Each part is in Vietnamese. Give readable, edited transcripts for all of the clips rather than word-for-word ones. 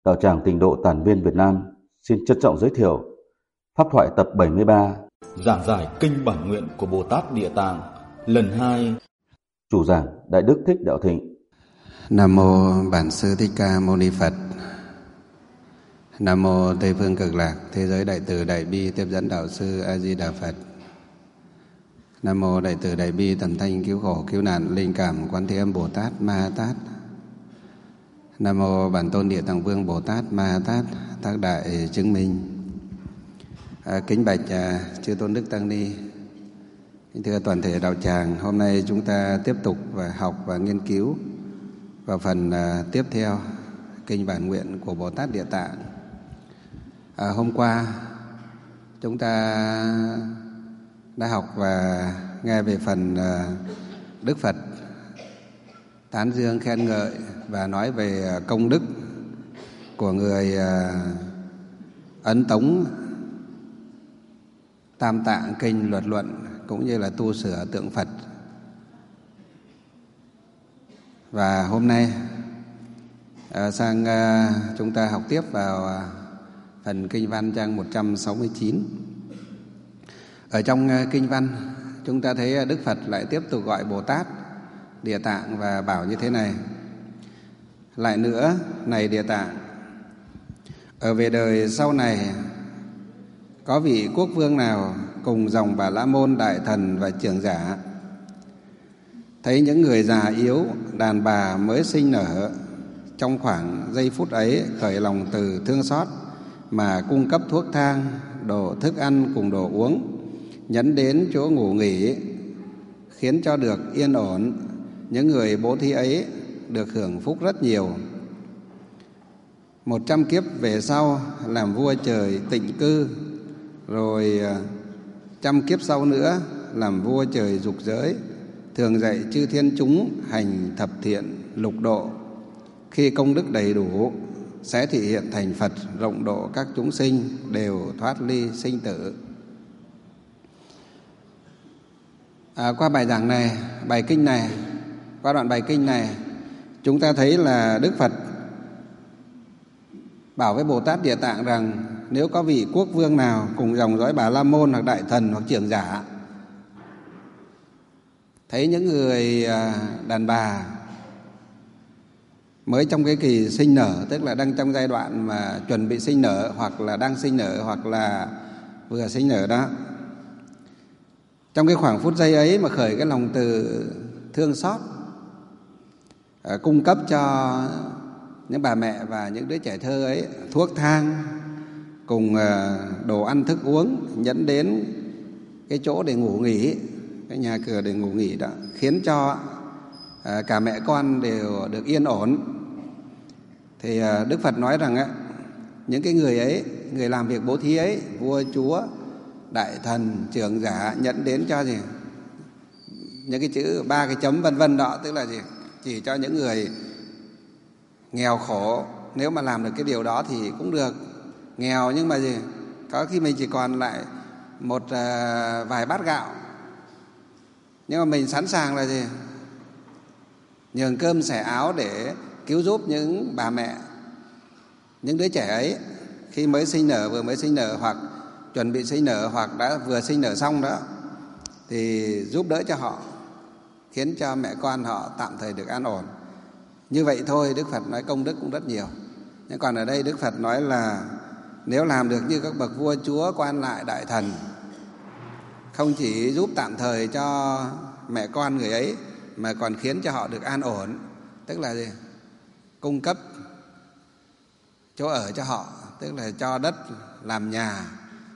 Đạo tràng Tịnh độ Tản viên Việt Nam xin trân trọng giới thiệu Pháp thoại tập 73, giảng giải kinh bản nguyện của Bồ Tát Địa Tạng lần 2. Chủ giảng Đại Đức Thích Đạo Thịnh. Nam mô Bản Sư Thích Ca Mâu Ni Phật. Nam mô Tây Phương Cực Lạc Thế Giới Đại Từ Đại Bi Tiếp Dẫn Đạo Sư A Di Đà Phật. Nam mô Đại Từ Đại Bi Tần Thanh Cứu Khổ Cứu Nạn Linh Cảm Quán Thế Âm Bồ Tát Ma Ha Tát. Nam mô Bản Tôn Địa Tạng Vương Bồ Tát Ma Ha Tát Tác Đại Chứng Minh. Kính bạch chư Tôn Đức Tăng Ni, kính thưa toàn thể đạo tràng, hôm nay chúng ta tiếp tục học và nghiên cứu vào phần tiếp theo kinh bản nguyện của Bồ Tát Địa Tạng. Hôm qua chúng ta đã học và nghe về phần Đức Phật tán dương khen ngợi và nói về công đức của người ấn tống Tam Tạng Kinh Luật Luận cũng như là tu sửa tượng Phật. Và hôm nay sang chúng ta học tiếp vào phần kinh văn trang 169. Ở trong kinh văn chúng ta thấy Đức Phật lại tiếp tục gọi Bồ Tát Địa Tạng và bảo như thế này: lại nữa, này Địa Tạng, ở về đời sau này có vị quốc vương nào cùng dòng Bà La Môn, Đại Thần và Trưởng Giả thấy những người già yếu, đàn bà mới sinh nở, trong khoảng giây phút ấy khởi lòng từ thương xót mà cung cấp thuốc thang, đồ thức ăn cùng đồ uống, nhấn đến chỗ ngủ nghỉ, khiến cho được yên ổn, những người bố thí ấy được hưởng phúc rất nhiều. 100 kiếp về sau làm vua trời Tịnh Cư, rồi 100 kiếp sau nữa làm vua trời Dục Giới, thường dạy chư thiên chúng hành thập thiện lục độ. Khi công đức đầy đủ sẽ thị hiện thành Phật, rộng độ các chúng sinh đều thoát ly sinh tử. Qua bài giảng này, bài kinh này, qua đoạn bài kinh này, chúng ta thấy là Đức Phật bảo với Bồ Tát Địa Tạng rằng nếu có vị quốc vương nào cùng dòng dõi Bà La Môn hoặc Đại Thần hoặc Trưởng Giả thấy những người đàn bà mới trong cái kỳ sinh nở, tức là đang trong giai đoạn mà chuẩn bị sinh nở, hoặc là đang sinh nở, hoặc là vừa sinh nở đó, trong cái khoảng phút giây ấy mà khởi cái lòng từ thương xót, cung cấp cho những bà mẹ và những đứa trẻ thơ ấy thuốc thang cùng đồ ăn thức uống, dẫn đến cái chỗ để ngủ nghỉ, cái nhà cửa để ngủ nghỉ đó, khiến cho cả mẹ con đều được yên ổn. Thì Đức Phật nói rằng những cái người ấy, người làm việc bố thí ấy, vua chúa, đại thần, trưởng giả, nhận đến cho gì? Những cái chữ 3 cái chấm vân vân đó, tức là gì? Chỉ cho những người nghèo khổ, nếu mà làm được cái điều đó thì cũng được. Nghèo nhưng mà gì? Có khi mình chỉ còn lại một vài bát gạo, nhưng mà mình sẵn sàng là gì? Nhường cơm xẻ áo để cứu giúp những bà mẹ, những đứa trẻ ấy khi mới sinh nở, vừa mới sinh nở, hoặc chuẩn bị sinh nở, hoặc đã vừa sinh nở xong đó, thì giúp đỡ cho họ, khiến cho mẹ con họ tạm thời được an ổn. Như vậy thôi, Đức Phật nói công đức cũng rất nhiều. Nhưng còn ở đây Đức Phật nói là nếu làm được như các bậc vua chúa, quan lại, đại thần, không chỉ giúp tạm thời cho mẹ con người ấy mà còn khiến cho họ được an ổn, tức là gì? Cung cấp chỗ ở cho họ, tức là cho đất làm nhà,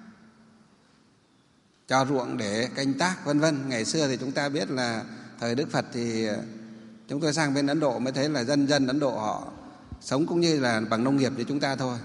cho ruộng để canh tác, vân vân. Ngày xưa thì chúng ta biết là thời Đức Phật thì chúng tôi sang bên Ấn Độ mới thấy là dân Ấn Độ họ sống cũng như là bằng nông nghiệp như chúng ta thôi.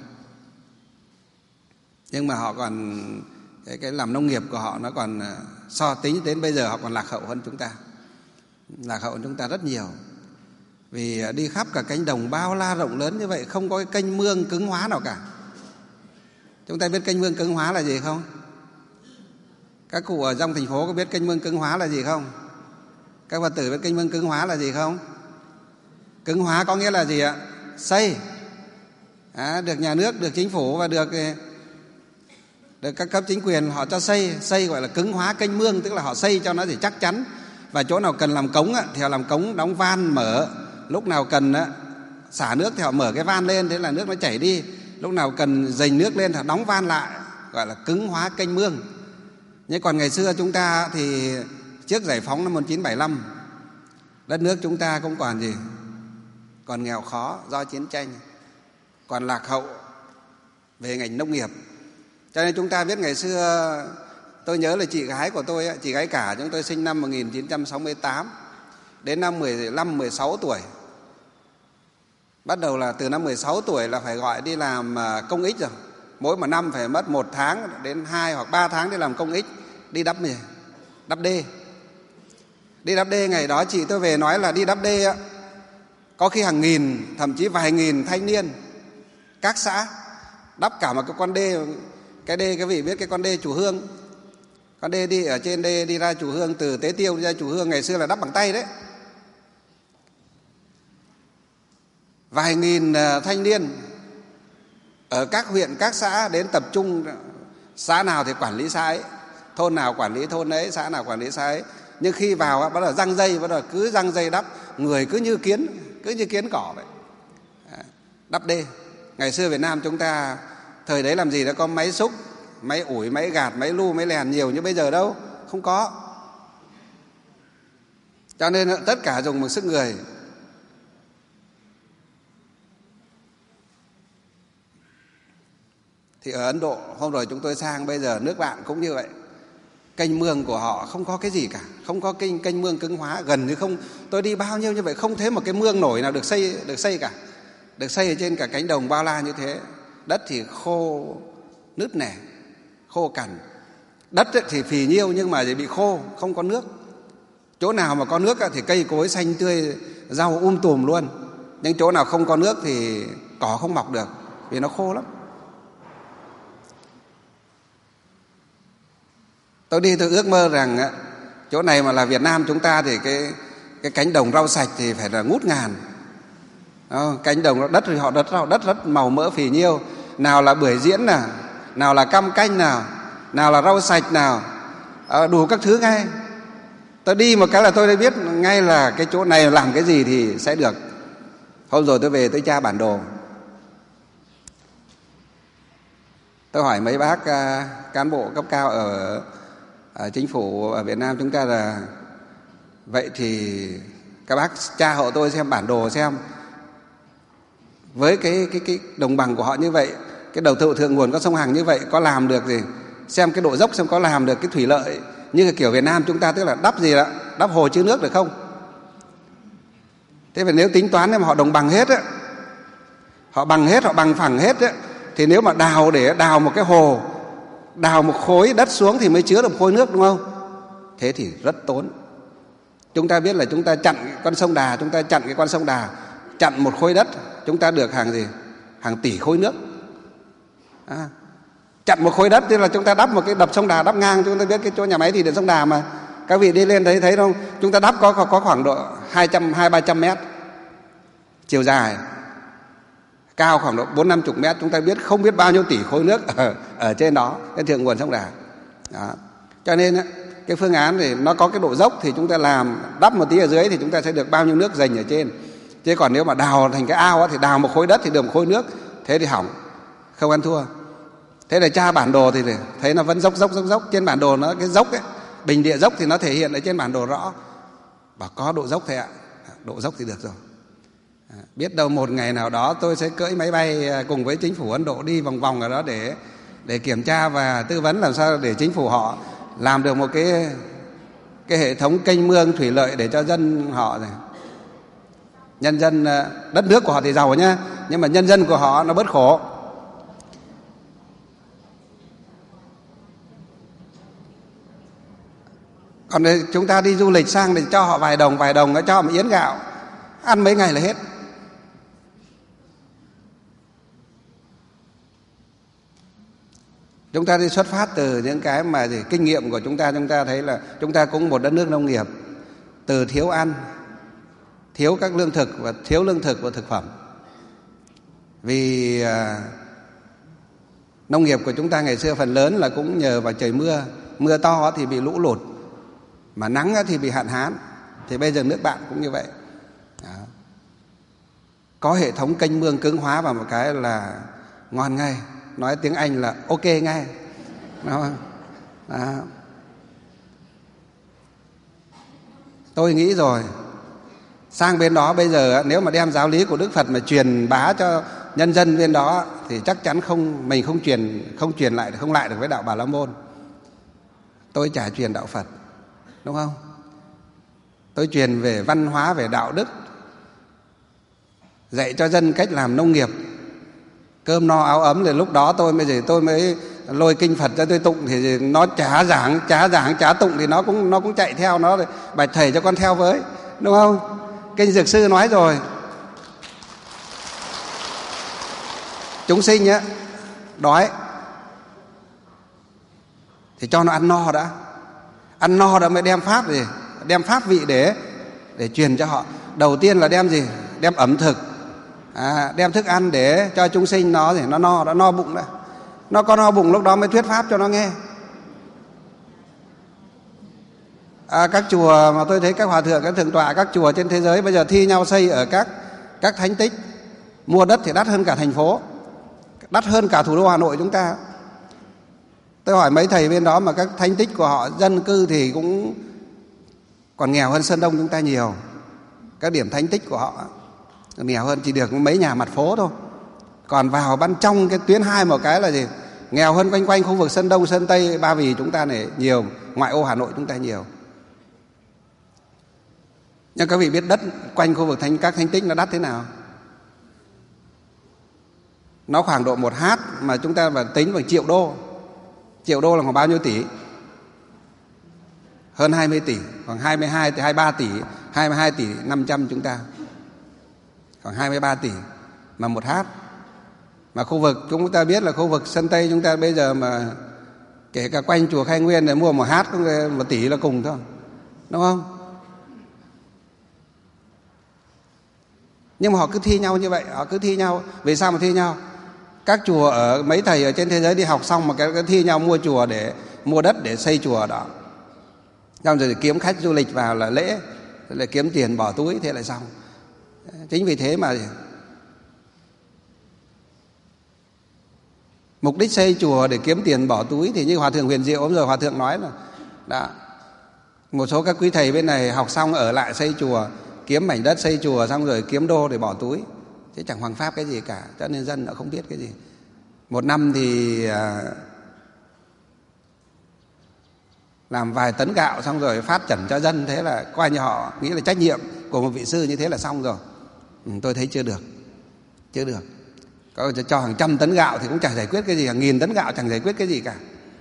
Nhưng mà họ còn cái làm nông nghiệp của họ nó còn so tính đến bây giờ họ còn lạc hậu hơn chúng ta. Lạc hậu hơn chúng ta rất nhiều. Vì đi khắp cả cánh đồng bao la rộng lớn như vậy, không có cái kênh mương cứng hóa nào cả. Chúng ta biết kênh mương cứng hóa là gì không? Các cụ ở trong thành phố có biết kênh mương cứng hóa là gì không? Các Phật tử biết kênh mương cứng hóa là gì không? Cứng hóa có nghĩa là gì ạ? Xây. được nhà nước, được chính phủ và được các cấp chính quyền họ cho xây gọi là cứng hóa kênh mương, tức là họ xây cho nó thì chắc chắn. Và chỗ nào cần làm cống thì họ làm cống đóng van mở, lúc nào cần xả nước thì họ mở cái van lên, thế là nước nó chảy đi. Lúc nào cần dành nước lên thì họ đóng van lại, gọi là cứng hóa kênh mương. Nhưng còn ngày xưa chúng ta thì trước giải phóng năm 1975, đất nước chúng ta cũng còn gì? Còn nghèo khó do chiến tranh, còn lạc hậu về ngành nông nghiệp. Cho nên chúng ta biết ngày xưa, tôi nhớ là chị gái của tôi, chị gái cả chúng tôi sinh năm 1968, đến năm 15-16 tuổi. Bắt đầu là từ năm 16 tuổi là phải gọi đi làm công ích rồi. Mỗi một năm phải mất 1 tháng đến 2 hoặc 3 tháng đi làm công ích, đi đắp đê. Đi đắp đê ngày đó chị tôi về nói là đi đắp đê có khi hàng nghìn, thậm chí vài nghìn thanh niên các xã đắp cả một cái con đê. Cái đê các vị biết cái con đê Chùa Hương, con đê đi ở trên đê đi ra Chùa Hương, từ Tế Tiêu đi ra Chùa Hương ngày xưa là đắp bằng tay đấy. Vài nghìn thanh niên ở các huyện, các xã đến tập trung, xã nào thì quản lý xã ấy, thôn nào quản lý thôn ấy, xã nào quản lý xã ấy. Nhưng khi vào bắt đầu răng dây, bắt đầu cứ răng dây đắp, người cứ như kiến cỏ vậy. Đắp đê. Ngày xưa Việt Nam chúng ta thời đấy làm gì đã có máy xúc, máy ủi, máy gạt, máy lu, máy lèn nhiều như bây giờ đâu, không có. Cho nên tất cả dùng một sức người. Thì ở Ấn Độ hôm rồi chúng tôi sang, bây giờ nước bạn cũng như vậy. Kênh mương của họ không có cái gì cả, không có kênh mương cứng hóa, gần như không. Tôi đi bao nhiêu như vậy không thấy một cái mương nổi nào được xây cả. Được xây ở trên cả cánh đồng bao la như thế. Đất thì khô nứt nẻ, khô cằn. Đất thì phì nhiêu nhưng mà bị khô, không có nước. Chỗ nào mà có nước thì cây cối xanh tươi, rau tùm luôn. Nhưng chỗ nào không có nước thì cỏ không mọc được, vì nó khô lắm. Tôi đi tôi ước mơ rằng chỗ này mà là Việt Nam chúng ta thì cái cánh đồng rau sạch thì phải là ngút ngàn. Cánh đồng đất thì họ đất rất màu mỡ phì nhiêu, nào là bưởi diễn nào là cam canh nào là rau sạch đủ các thứ ngay. Tôi đi một cái là tôi đã biết ngay là cái chỗ này làm cái gì thì sẽ được. Hôm rồi tôi về tôi tra bản đồ, tôi hỏi mấy bác cán bộ cấp cao ở chính phủ ở Việt Nam chúng ta là vậy thì các bác tra hộ tôi xem bản đồ xem với cái đồng bằng của họ như vậy, cái đầu tụ thượng nguồn có sông Hằng như vậy có làm được gì, xem cái độ dốc xem có làm được cái thủy lợi như cái kiểu Việt Nam chúng ta, tức là đắp gì đó, đắp hồ chứa nước được không. Thế mà nếu tính toán mà họ đồng bằng hết họ bằng phẳng hết thì nếu mà để đào một cái hồ, đào một khối đất xuống thì mới chứa được một khối nước, đúng không? Thế thì rất tốn. Chúng ta biết là chúng ta chặn con sông Đà, chúng ta chặn cái con sông Đà, chặn một khối đất chúng ta được hàng tỷ khối nước. Chặn một khối đất tức là chúng ta đắp một cái đập sông Đà đắp ngang. Chúng ta biết cái chỗ nhà máy thủy điện sông Đà mà các vị đi lên thấy không, chúng ta đắp có khoảng độ 200-300 mét chiều dài, cao khoảng độ 40-50 mét. Chúng ta biết không biết bao nhiêu tỷ khối nước ở trên đó, cái thượng nguồn sông Đà. Cho nên cái phương án thì nó có cái độ dốc thì chúng ta làm đắp một tí ở dưới thì chúng ta sẽ được bao nhiêu nước dành ở trên. Chứ còn nếu mà đào thành cái ao thì đào một khối đất thì được một khối nước, thế thì hỏng, không ăn thua. Thế là tra bản đồ thì thấy nó vẫn dốc. Trên bản đồ nó cái dốc bình địa dốc thì nó thể hiện ở trên bản đồ rõ. Bảo có độ dốc thôi ạ. Độ dốc thì được rồi. Biết đâu một ngày nào đó tôi sẽ cưỡi máy bay cùng với chính phủ Ấn Độ đi vòng ở đó để kiểm tra và tư vấn làm sao để chính phủ họ làm được một cái hệ thống kênh mương thủy lợi để cho dân họ này. Nhân dân đất nước của họ thì giàu nhá, nhưng mà nhân dân của họ nó bớt khổ. Còn chúng ta đi du lịch sang thì cho họ vài đồng nó cho họ một yến gạo, ăn mấy ngày là hết. Chúng ta đi xuất phát từ những cái mà kinh nghiệm của chúng ta thấy là chúng ta cũng một đất nước nông nghiệp, từ thiếu ăn, thiếu các lương thực và thiếu lương thực và thực phẩm. Vì nông nghiệp của chúng ta ngày xưa phần lớn là cũng nhờ vào trời mưa. Mưa to thì bị lũ lụt, mà nắng thì bị hạn hán. Thì bây giờ nước bạn cũng như vậy. Đó. Có hệ thống kênh mương cứng hóa vào một cái là ngon ngay. Nói tiếng Anh là ok ngay. Đó. Tôi nghĩ rồi, sang bên đó bây giờ nếu mà đem giáo lý của Đức Phật mà truyền bá cho nhân dân bên đó thì chắc chắn mình không truyền lại được với đạo Bà La Môn. Tôi chả truyền đạo Phật, đúng không? Tôi truyền về văn hóa, về đạo đức, dạy cho dân cách làm nông nghiệp, cơm no áo ấm. Thì lúc đó tôi mới lôi kinh Phật ra tôi tụng, thì nó chả tụng thì nó cũng chạy theo nó. Bạch thầy cho con theo với, đúng không? Kinh Dược Sư nói rồi, chúng sinh á đói thì cho nó ăn no đã mới đem pháp vị để truyền cho họ. Đầu tiên là đem gì? Đem ẩm thực, đem thức ăn để cho chúng sinh nó no bụng đã. Nó có no bụng lúc đó mới thuyết pháp cho nó nghe. Các chùa mà tôi thấy các hòa thượng, các thượng tọa các chùa trên thế giới bây giờ thi nhau xây ở các thánh tích. Mua đất thì đắt hơn cả thành phố, đắt hơn cả thủ đô Hà Nội chúng ta. Tôi hỏi mấy thầy bên đó mà các thánh tích của họ dân cư thì cũng còn nghèo hơn Sơn Đông chúng ta nhiều. Các điểm thánh tích của họ nghèo hơn, chỉ được mấy nhà mặt phố thôi. Còn vào ban trong cái tuyến 2 một cái là gì? Nghèo hơn quanh khu vực Sơn Đông, Sơn Tây, Ba Vì chúng ta này nhiều, ngoại ô Hà Nội chúng ta nhiều. Nhưng các vị biết đất quanh khu vực các thánh tích nó đắt thế nào? Nó khoảng độ 1 hát mà chúng ta phải tính bằng triệu đô. Triệu đô là khoảng bao nhiêu tỷ? Hơn 20 tỷ, khoảng 23 tỷ, 22 tỷ 500 chúng ta. Khoảng 23 tỷ mà 1 hát. Mà khu vực chúng ta biết là khu vực Sơn Tây chúng ta bây giờ mà kể cả quanh chùa Khai Nguyên để mua 1 hát cũng 1 tỷ là cùng thôi, đúng không? Nhưng mà họ cứ thi nhau như vậy, họ cứ thi nhau. Vì sao mà thi nhau? Các chùa ở mấy thầy ở trên thế giới đi học xong mà cái thi nhau mua chùa để mua đất để xây chùa đó. Xong rồi kiếm khách du lịch vào là lễ, lại kiếm tiền bỏ túi, thế lại xong. Chính vì thế mà mục đích xây chùa để kiếm tiền bỏ túi thì như Hòa thượng Huyền Diệu hôm rồi Hòa thượng nói là đã, một số các quý thầy bên này học xong ở lại xây chùa, kiếm mảnh đất xây chùa xong rồi kiếm đô để bỏ túi, chứ chẳng hoằng pháp cái gì cả, cho nên dân nó không biết cái gì. Một năm thì làm vài tấn gạo xong rồi phát trần cho dân, thế là coi như họ nghĩ là trách nhiệm của một vị sư như thế là xong rồi. Tôi thấy chưa được. Có cho hàng trăm tấn gạo thì cũng chẳng giải quyết cái gì, hàng nghìn tấn gạo chẳng giải quyết cái gì cả.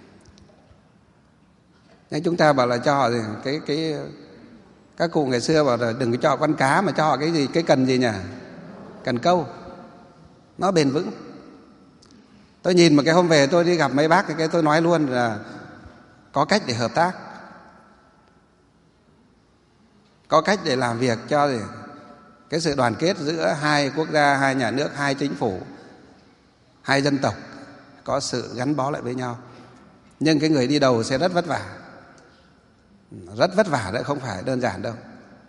Nhưng chúng ta bảo là cho họ cái các cụ ngày xưa bảo là đừng có cho họ con cá mà cho họ cái gì, cái cần gì nhỉ? Cần câu. Nó bền vững. Tôi nhìn một cái hôm về tôi đi gặp mấy bác cái tôi nói luôn là có cách để hợp tác, có cách để làm việc cho cái sự đoàn kết giữa 2 quốc gia, 2 nhà nước, 2 chính phủ, 2 dân tộc có sự gắn bó lại với nhau. Nhưng cái người đi đầu sẽ rất vất vả đấy, không phải đơn giản đâu.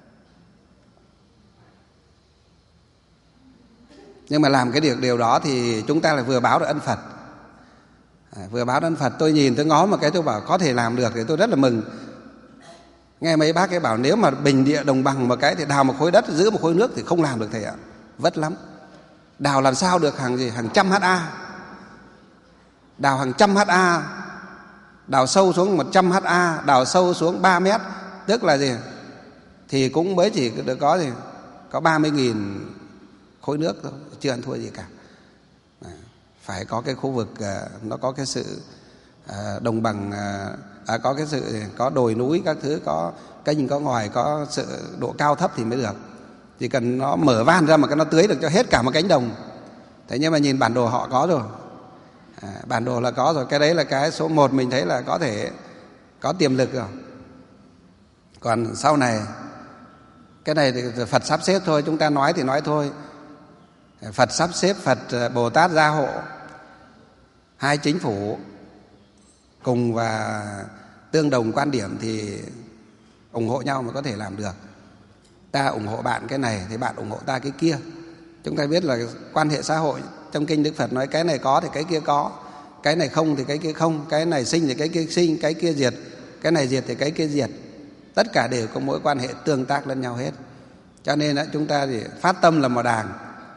Nhưng mà làm cái điều đó thì chúng ta lại vừa báo được ân Phật. Vừa báo ân Phật, tôi nhìn tôi ngó một cái tôi bảo có thể làm được thì tôi rất là mừng. Nghe mấy bác ấy bảo nếu mà bình địa đồng bằng một cái thì đào một khối đất giữ một khối nước thì không làm được thầy ạ. Vất lắm. Đào làm sao được hàng trăm ha. Đào hàng trăm ha. Đào sâu xuống 100 ha, đào sâu xuống 3 mét, tức là gì? Thì cũng mới chỉ được có 30.000 khối nước thôi, chưa ăn thua gì cả. Phải có cái khu vực nó có cái sự đồng bằng, có cái sự có đồi núi các thứ, có kênh có ngòi, có sự độ cao thấp thì mới được. Chỉ cần nó mở van ra mà nó tưới được cho hết cả một cánh đồng. Thế nhưng mà nhìn bản đồ họ có rồi. Bản đồ là có rồi, cái đấy là cái số 1 mình thấy là có thể có tiềm lực rồi. Còn sau này cái này thì Phật sắp xếp thôi, chúng ta nói thì nói thôi. Phật sắp xếp, Phật Bồ Tát gia hộ, hai chính phủ cùng và tương đồng quan điểm thì ủng hộ nhau mới có thể làm được. Ta ủng hộ bạn cái này thì bạn ủng hộ ta cái kia. Chúng ta biết là quan hệ xã hội, trong kinh Đức Phật nói cái này có thì cái kia có, cái này không thì cái kia không, cái này sinh thì cái kia sinh, cái kia diệt, cái này diệt thì cái kia diệt. Tất cả đều có mối quan hệ tương tác lẫn nhau hết. Cho nên chúng ta thì phát tâm là một đàng,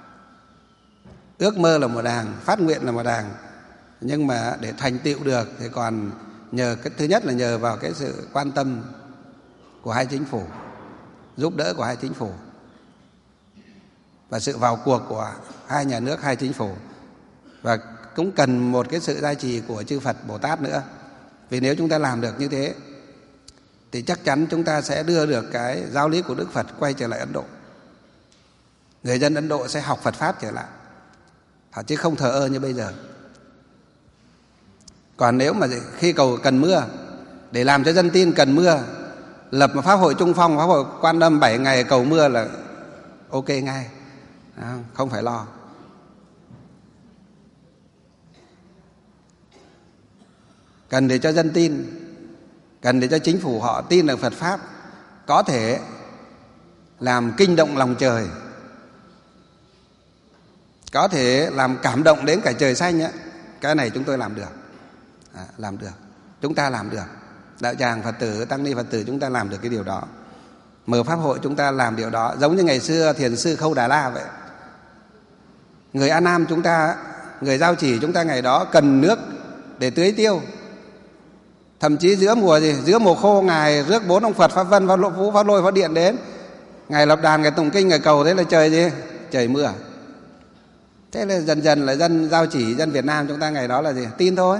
ước mơ là một đàng, phát nguyện là một đàng. Nhưng mà để thành tựu được thì còn nhờ cái thứ nhất là nhờ vào cái sự quan tâm của hai chính phủ, giúp đỡ của hai chính phủ và sự vào cuộc của hai nhà nước, hai chính phủ. Và cũng cần một cái sự gia trì của chư Phật Bồ Tát nữa. Vì nếu chúng ta làm được như thế thì chắc chắn chúng ta sẽ đưa được cái giáo lý của Đức Phật quay trở lại Ấn Độ. Người dân Ấn Độ sẽ học Phật Pháp trở lại, chứ không thờ ơ như bây giờ. Còn nếu mà khi cầu cần mưa, để làm cho dân tin cần mưa, lập một pháp hội Trung Phong, pháp hội Quan Âm 7 ngày cầu mưa là ok ngay, không phải lo. Cần để cho dân tin, cần để cho chính phủ họ tin được Phật Pháp, có thể làm kinh động lòng trời, có thể làm cảm động đến cả trời xanh á. Cái này chúng tôi làm được, làm được, chúng ta làm được. Đạo tràng Phật tử, tăng ni Phật tử chúng ta làm được cái điều đó. Mở pháp hội chúng ta làm điều đó. Giống như ngày xưa Thiền sư Khâu Đà La vậy. Người An Nam chúng ta, người Giao Chỉ chúng ta ngày đó cần nước để tưới tiêu. Thậm chí giữa mùa khô, Ngài rước 4 ông Phật Pháp Vân, Pháp Vũ, Pháp Lôi, Pháp Điện đến. Ngài lập đàn, Ngài tụng kinh, Ngài cầu, thế là trời gì? Trời mưa. Thế là dần dần là dân Giao Chỉ, dân Việt Nam chúng ta ngày đó là gì? Tin thôi.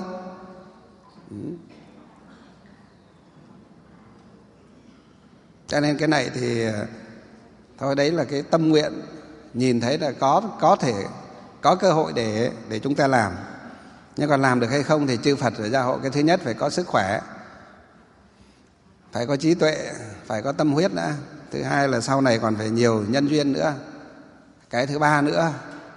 Cho nên cái này thì thôi, đấy là cái tâm nguyện, nhìn thấy là có thể có cơ hội để chúng ta làm. Nhưng còn làm được hay không thì chư Phật phải gia hộ. Cái thứ nhất phải có sức khỏe, phải có trí tuệ, phải có tâm huyết nữa. Thứ hai là sau này còn phải nhiều nhân duyên nữa. Cái thứ ba nữa,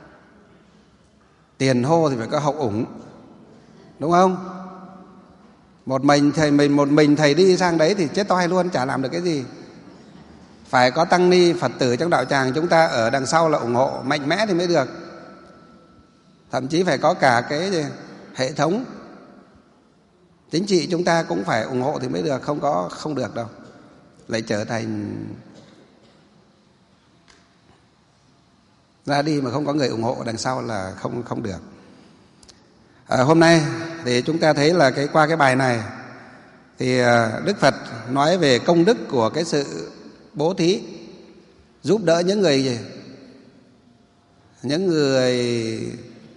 tiền hô thì phải có hậu ủng, đúng không? Một mình thầy đi sang đấy thì chết toi luôn, chả làm được cái gì. Phải có tăng ni Phật tử trong đạo tràng chúng ta ở đằng sau là ủng hộ mạnh mẽ thì mới được. Thậm chí phải có cả cái hệ thống chính trị chúng ta cũng phải ủng hộ thì mới được, không được đâu. Lại trở thành ra đi mà không có người ủng hộ đằng sau là không được. Hôm nay thì chúng ta thấy là qua cái bài này thì Đức Phật nói về công đức của cái sự bố thí, giúp đỡ những người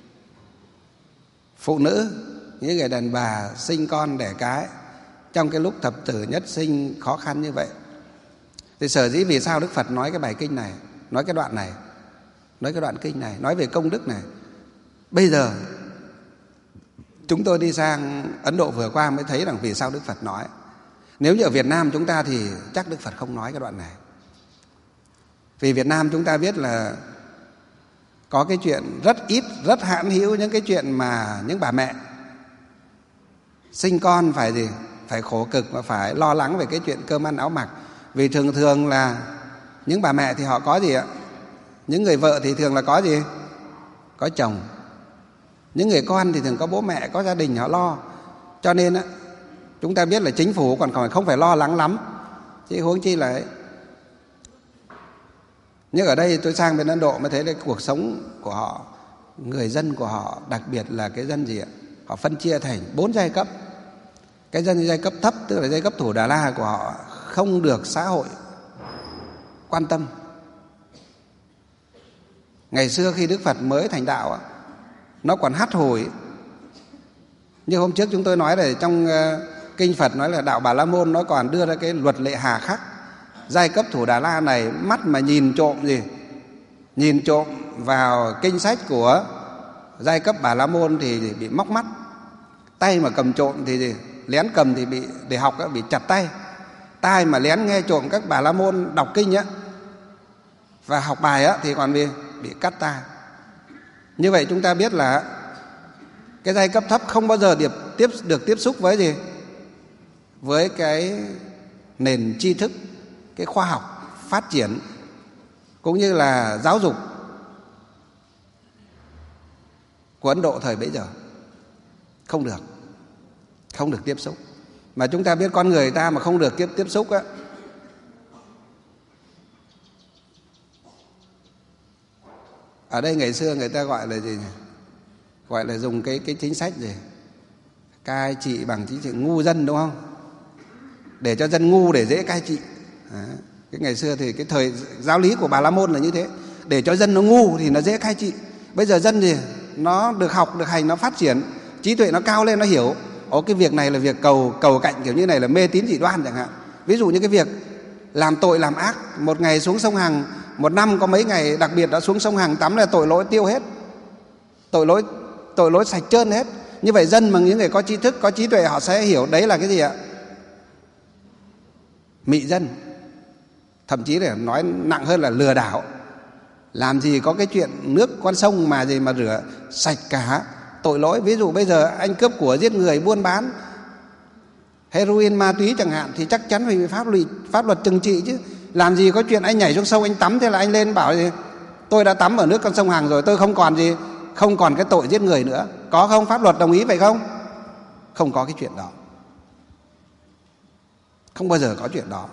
phụ nữ, những người đàn bà sinh con đẻ cái trong cái lúc thập tử nhất sinh khó khăn như vậy. Thì sở dĩ vì sao Đức Phật nói cái bài kinh này, nói cái đoạn này, nói cái đoạn kinh này, nói về công đức này. Bây giờ chúng tôi đi sang Ấn Độ vừa qua mới thấy rằng vì sao Đức Phật nói. Nếu như ở Việt Nam chúng ta thì chắc Đức Phật không nói cái đoạn này. Vì Việt Nam chúng ta biết là có cái chuyện rất ít, rất hạn hữu những cái chuyện mà những bà mẹ sinh con phải khổ cực và phải lo lắng về cái chuyện cơm ăn áo mặc. Vì thường là những bà mẹ thì họ có gì ạ? Những người vợ thì thường là có gì? Có chồng. Những người con thì thường có bố mẹ, có gia đình họ lo. Cho nên chúng ta biết là chính phủ còn không phải lo lắng lắm, chứ huống chi là ấy. Nhưng ở đây tôi sang bên Ấn Độ mới thấy là cuộc sống của họ, người dân của họ, đặc biệt là cái dân gì ạ? Họ phân chia thành 4 giai cấp. Cái dân giai cấp thấp, tức là giai cấp Thủ Đà La của họ, không được xã hội quan tâm. Ngày xưa khi Đức Phật mới thành đạo, nó còn hắt hủi. Như hôm trước chúng tôi nói là trong kinh Phật nói là đạo Bà La Môn nó còn đưa ra cái luật lệ hà khắc. Giai cấp Thủ Đà La này mắt mà nhìn trộm gì, nhìn trộm vào kinh sách của giai cấp Bà La Môn thì bị móc mắt. Tay mà cầm trộm thì lén cầm thì để học bị chặt tay. Tai mà lén nghe trộm các Bà La Môn đọc kinh và học bài thì còn bị cắt tai. Như vậy chúng ta biết là cái giai cấp thấp không bao giờ được tiếp xúc với gì? Với cái nền tri thức, cái khoa học phát triển cũng như là giáo dục của Ấn Độ thời bấy giờ. Không được tiếp xúc. Mà chúng ta biết con người ta mà không được tiếp xúc á, ở đây ngày xưa người ta gọi là gì nhỉ? Gọi là dùng cái chính sách gì? Cai trị bằng chính trị ngu dân, đúng không? Để cho dân ngu để dễ cai trị. Cái ngày xưa thì cái thời giáo lý của Bà La Môn là như thế, để cho dân nó ngu thì nó dễ cai trị. Bây giờ dân gì? Nó được học, được hành, nó phát triển, trí tuệ nó cao lên, nó hiểu cái việc này là việc cầu cạnh kiểu như này là mê tín dị đoan chẳng hạn. Ví dụ như cái việc làm tội làm ác, một ngày xuống sông Hằng, một năm có mấy ngày đặc biệt đã xuống sông Hằng tắm là tội lỗi tiêu hết, tội lỗi sạch trơn hết. Như vậy dân mà những người có trí thức, có trí tuệ họ sẽ hiểu đấy là cái gì ạ? Mị dân, thậm chí để nói nặng hơn là lừa đảo. Làm gì có cái chuyện nước con sông mà gì mà rửa sạch cả tội lỗi. Ví dụ bây giờ anh cướp của, giết người, buôn bán heroin, ma túy chẳng hạn thì chắc chắn phải bị pháp luật trừng trị chứ. Làm gì có chuyện anh nhảy xuống sông anh tắm thế là anh lên bảo gì tôi đã tắm ở nước con sông Hằng rồi, tôi không còn cái tội giết người nữa. Có không? Pháp luật đồng ý vậy không? Không có cái chuyện đó. Không bao giờ có chuyện đó.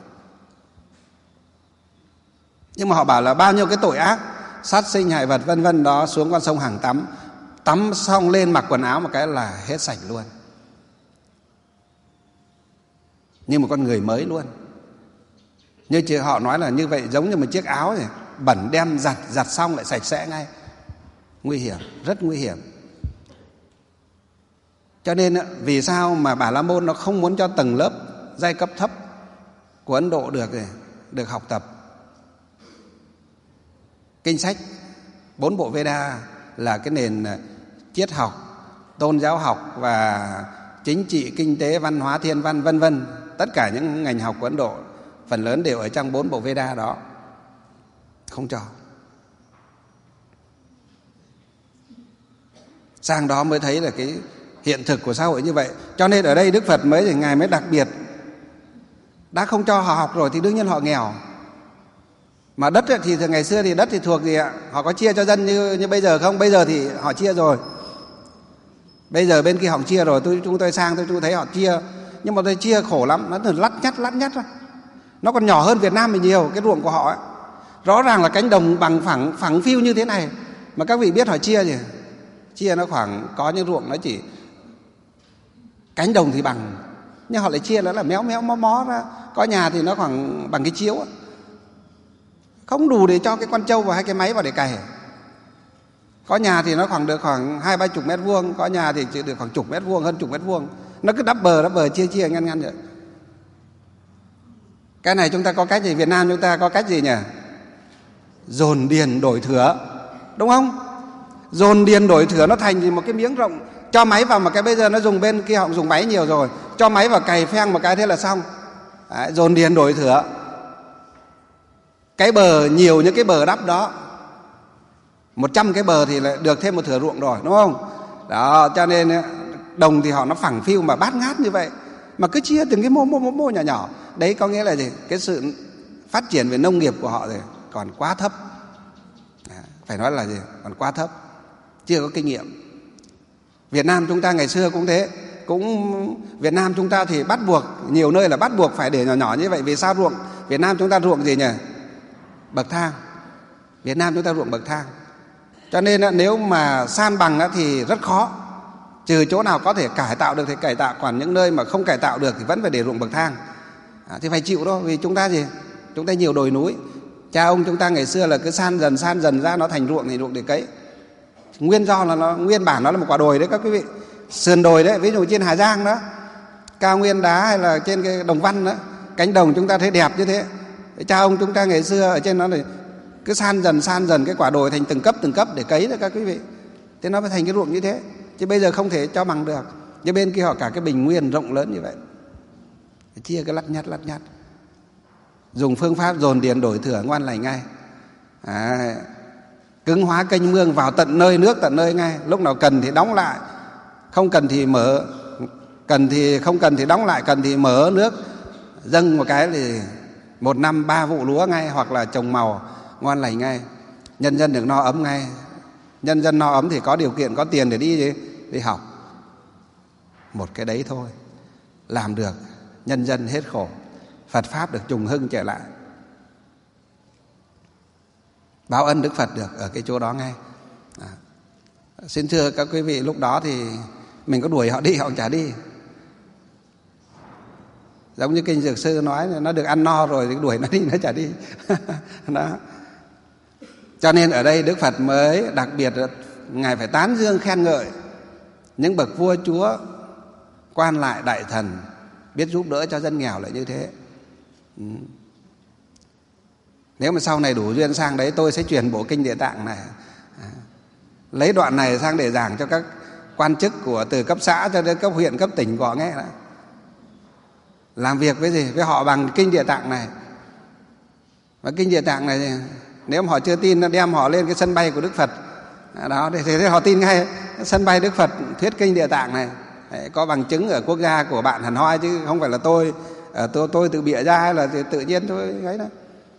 Nhưng mà họ bảo là bao nhiêu cái tội ác, sát sinh hại vật vân vân đó, xuống con sông Hằng tắm xong lên mặc quần áo một cái là hết sạch luôn, như một con người mới luôn. Như chị họ nói là như vậy giống như một chiếc áo này, bẩn đem giặt xong lại sạch sẽ ngay. Nguy hiểm, rất nguy hiểm. Cho nên vì sao mà Bà La Môn nó không muốn cho tầng lớp giai cấp thấp của Ấn Độ được học tập kinh sách 4 bộ Veda, là cái nền triết học, tôn giáo học và chính trị, kinh tế, văn hóa, thiên văn vân vân. Tất cả những ngành học của Ấn Độ phần lớn đều ở trong 4 bộ Veda đó. Không cho. Sang đó mới thấy là cái hiện thực của xã hội như vậy. Cho nên ở đây Đức Phật Ngài mới đặc biệt, đã không cho họ học rồi thì đương nhiên họ nghèo. Mà đất thì ngày xưa thì đất thì thuộc gì ạ? Họ có chia cho dân như bây giờ không? Bây giờ thì họ chia rồi. Bây giờ bên kia họ chia rồi, chúng tôi sang tôi thấy họ chia. Nhưng mà tôi chia khổ lắm, nó lắt nhắt ra. Nó còn nhỏ hơn Việt Nam mình nhiều, cái ruộng của họ ấy. Rõ ràng là cánh đồng bằng phẳng phiu như thế này, mà các vị biết họ chia gì? Chia nó khoảng, có những ruộng nó chỉ cánh đồng thì bằng, nhưng họ lại chia nó là méo mó ra. Có nhà thì nó khoảng bằng cái chiếu ấy. Không đủ để cho cái con trâu và hai cái máy vào để cày. Có nhà thì nó được khoảng 20-30 mét vuông, có nhà thì chỉ được khoảng chục mét vuông, hơn chục mét vuông. Nó cứ đắp bờ chia ngăn vậy. Cái này chúng ta có cách gì? Việt Nam chúng ta có cách gì nhỉ? Dồn điền đổi thửa, đúng không? Dồn điền đổi thửa nó thành thì một cái miếng rộng, cho máy vào một cái, bây giờ nó dùng bên kia họ dùng máy nhiều rồi, cho máy vào cày pheng một cái thế là xong. Đấy, dồn điền đổi thửa. Cái bờ nhiều những cái bờ đắp đó, 100 cái bờ thì lại được thêm một thửa ruộng rồi, đúng không? Đó, cho nên đồng thì họ nó phẳng phiu mà bát ngát như vậy, mà cứ chia từng cái mô nhỏ. Đấy có nghĩa là gì? Cái sự phát triển về nông nghiệp của họ thì còn quá thấp. Phải nói là gì? Còn quá thấp, chưa có kinh nghiệm. Việt Nam chúng ta ngày xưa cũng thế. Việt Nam chúng ta thì bắt buộc, nhiều nơi là bắt buộc phải để nhỏ như vậy. Vì sao ruộng? Việt Nam chúng ta ruộng gì nhỉ? Bậc thang. Việt Nam chúng ta ruộng bậc thang. Cho nên nếu mà san bằng thì rất khó. Trừ chỗ nào có thể cải tạo được thì cải tạo, còn những nơi mà không cải tạo được thì vẫn phải để ruộng bậc thang. Thì phải chịu thôi, vì chúng ta gì? Chúng ta nhiều đồi núi. Cha ông chúng ta ngày xưa là cứ san dần ra nó thành ruộng thì ruộng để cấy. Nguyên bản nó là một quả đồi đấy các quý vị. Sườn đồi đấy, ví dụ trên Hà Giang đó, cao nguyên đá, hay là trên cái Đồng Văn đó, cánh đồng chúng ta thấy đẹp như thế. Cha ông chúng ta ngày xưa ở trên nó này cứ san dần cái quả đồi thành từng cấp để cấy đó các quý vị. Thế nó mới thành cái ruộng như thế. Chứ bây giờ không thể cho bằng được. Như bên kia họ cả cái bình nguyên rộng lớn như vậy, chia cái lắt nhắt. Dùng phương pháp dồn điền đổi thửa ngoan lành ngay. cứng hóa kênh mương vào tận nơi nước tận nơi ngay, lúc nào cần thì đóng lại, không cần thì mở, không cần thì đóng lại, cần thì mở nước dâng một cái thì 1 năm 3 vụ lúa ngay, hoặc là trồng màu ngon lành ngay, nhân dân được no ấm ngay. Nhân dân no ấm thì có điều kiện, có tiền để đi học. Một cái đấy thôi làm được, nhân dân hết khổ, Phật pháp được trùng hưng trở lại, báo ân Đức Phật được ở cái chỗ đó ngay. Xin thưa các quý vị, lúc đó thì mình có đuổi họ đi, họ cũng chả đi. Giống như kinh Dược Sư nói, nó được ăn no rồi thì đuổi nó đi, nó chả đi. Đó. Cho nên ở đây Đức Phật mới đặc biệt là Ngài phải tán dương khen ngợi những bậc vua chúa, quan lại, đại thần biết giúp đỡ cho dân nghèo là như thế. Nếu mà sau này đủ duyên sang đấy, tôi sẽ truyền bộ kinh Địa Tạng này, lấy đoạn này sang để giảng cho các quan chức của từ cấp xã cho đến cấp huyện, cấp tỉnh của họ nghe. Làm việc với gì? Với họ bằng kinh Địa Tạng này. Và kinh Địa Tạng này, nếu mà họ chưa tin, đem họ lên cái sân bay của Đức Phật đó, thì họ tin ngay. Sân bay Đức Phật thuyết kinh Địa Tạng này, có bằng chứng ở quốc gia của bạn hẳn hoi, chứ không phải là tôi tự bịa ra, hay là tự nhiên tôi ấy đó.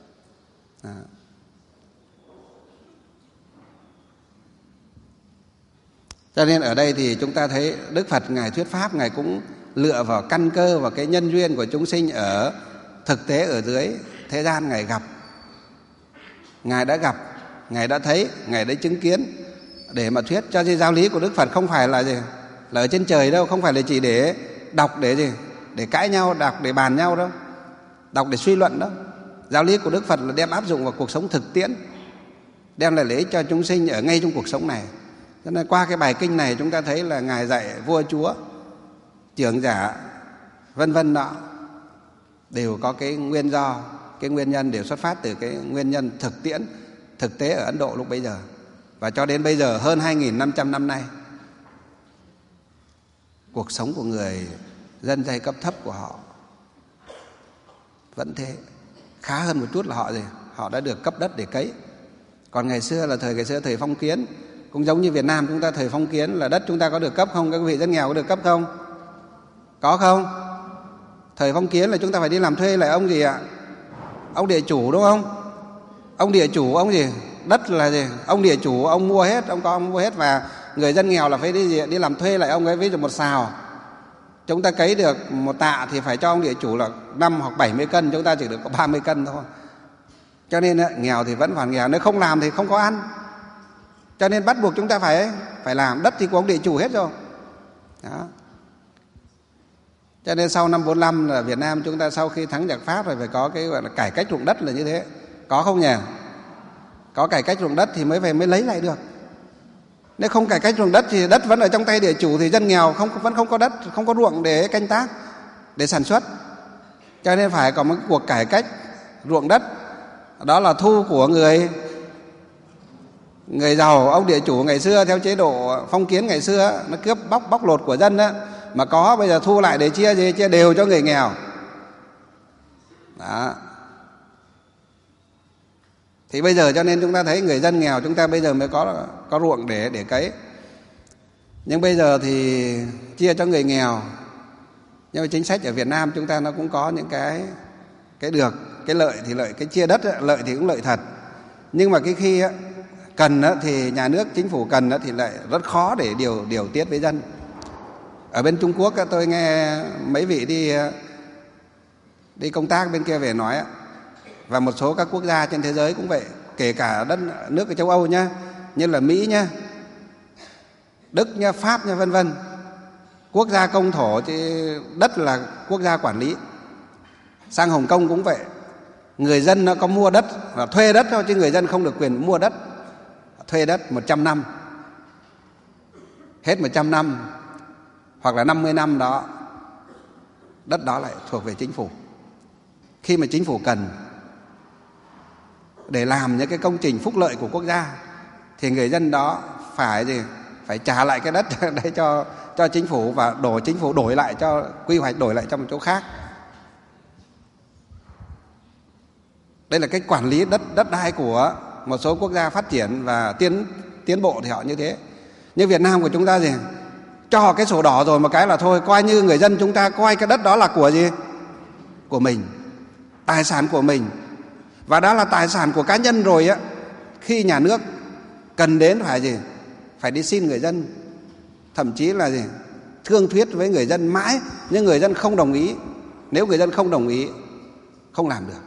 Cho nên ở đây thì chúng ta thấy Đức Phật Ngài thuyết pháp, Ngài cũng lựa vào căn cơ và cái nhân duyên của chúng sinh ở thực tế ở dưới thế gian. Ngài gặp, Ngài đã gặp, Ngài đã thấy, Ngài đã chứng kiến để mà thuyết. Cho nên giáo lý của Đức Phật không phải là gì, là ở trên trời đâu, không phải là chỉ để đọc để gì, để cãi nhau, đọc để bàn nhau đâu, đọc để suy luận đâu. Giáo lý của Đức Phật là đem áp dụng vào cuộc sống thực tiễn, đem lại lợi ích cho chúng sinh ở ngay trong cuộc sống này. Cho nên qua cái bài kinh này chúng ta thấy là Ngài dạy vua chúa, trưởng giả, vân vân đó, đều có cái nguyên do, cái nguyên nhân đều xuất phát từ cái nguyên nhân thực tiễn, thực tế ở Ấn Độ lúc bấy giờ. Và cho đến bây giờ hơn 2.500 năm nay, cuộc sống của người dân giai cấp thấp của họ vẫn thế. Khá hơn một chút là họ gì? Họ đã được cấp đất để cấy. Còn ngày xưa là thời phong kiến, cũng giống như Việt Nam chúng ta thời phong kiến là đất chúng ta có được cấp không? Các vị dân nghèo có được cấp không? Có không? Thời phong kiến là chúng ta phải đi làm thuê lại ông gì ạ? Ông địa chủ, đúng không? Ông địa chủ, ông gì? Đất là gì? Ông địa chủ, ông mua hết, ông mua hết, và người dân nghèo là phải đi làm thuê lại ông ấy. Ví dụ một sào chúng ta cấy được 1 tạ thì phải cho ông địa chủ là 5 hoặc 70 cân, chúng ta chỉ được có 30 cân thôi. Cho nên nghèo thì vẫn còn nghèo, nếu không làm thì không có ăn. Cho nên bắt buộc chúng ta phải làm. Đất thì của ông địa chủ hết rồi đó. Cho nên sau năm 45 là Việt Nam chúng ta sau khi thắng giặc Pháp rồi phải có cái gọi là cải cách ruộng đất là như thế. Có không nhỉ? Có cải cách ruộng đất thì mới lấy lại được. Nếu không cải cách ruộng đất thì đất vẫn ở trong tay địa chủ, thì dân nghèo vẫn không có đất, không có ruộng để canh tác, để sản xuất. Cho nên phải có một cuộc cải cách ruộng đất. Đó là thu của người giàu. Ông địa chủ ngày xưa theo chế độ phong kiến ngày xưa, nó cướp bóc lột của dân đó, mà có bây giờ thu lại để chia đều cho người nghèo đó. Thì bây giờ cho nên chúng ta thấy người dân nghèo chúng ta bây giờ mới có ruộng để cấy. Nhưng bây giờ thì chia cho người nghèo. Nhưng mà chính sách ở Việt Nam chúng ta nó cũng có những cái được, cái lợi thì lợi, cái chia đất lợi thì cũng lợi thật. Nhưng mà cái khi cần thì nhà nước, chính phủ cần thì lại rất khó để điều tiết với dân. Ở bên Trung Quốc tôi nghe mấy vị đi công tác bên kia về nói, và một số các quốc gia trên thế giới cũng vậy, kể cả nước ở châu Âu nhá, như là Mỹ nhá, Đức nhá, Pháp nhá, vân vân. Quốc gia công thổ thì đất là quốc gia quản lý. Sang Hồng Kông cũng vậy. Người dân nó có mua đất và thuê đất thôi, chứ người dân không được quyền mua đất. Thuê đất 100 năm. Hết 100 năm hoặc là 50 năm đó, đất đó lại thuộc về chính phủ. Khi mà chính phủ cần để làm những cái công trình phúc lợi của quốc gia thì người dân đó phải trả lại cái đất đấy cho chính phủ, và chính phủ đổi lại cho quy hoạch, đổi lại cho một chỗ khác. Đây là cái quản lý đất đai của một số quốc gia phát triển và tiến bộ thì họ như thế. Nhưng Việt Nam của chúng ta gì? Cho họ cái sổ đỏ rồi một cái là thôi, coi như người dân chúng ta coi cái đất đó là của gì? Của mình, tài sản của mình. Và đã là tài sản của cá nhân rồi á, khi nhà nước cần đến phải gì? Phải đi xin người dân, thậm chí là gì? Thương thuyết với người dân mãi, nhưng người dân không đồng ý. Nếu người dân không đồng ý, không làm được.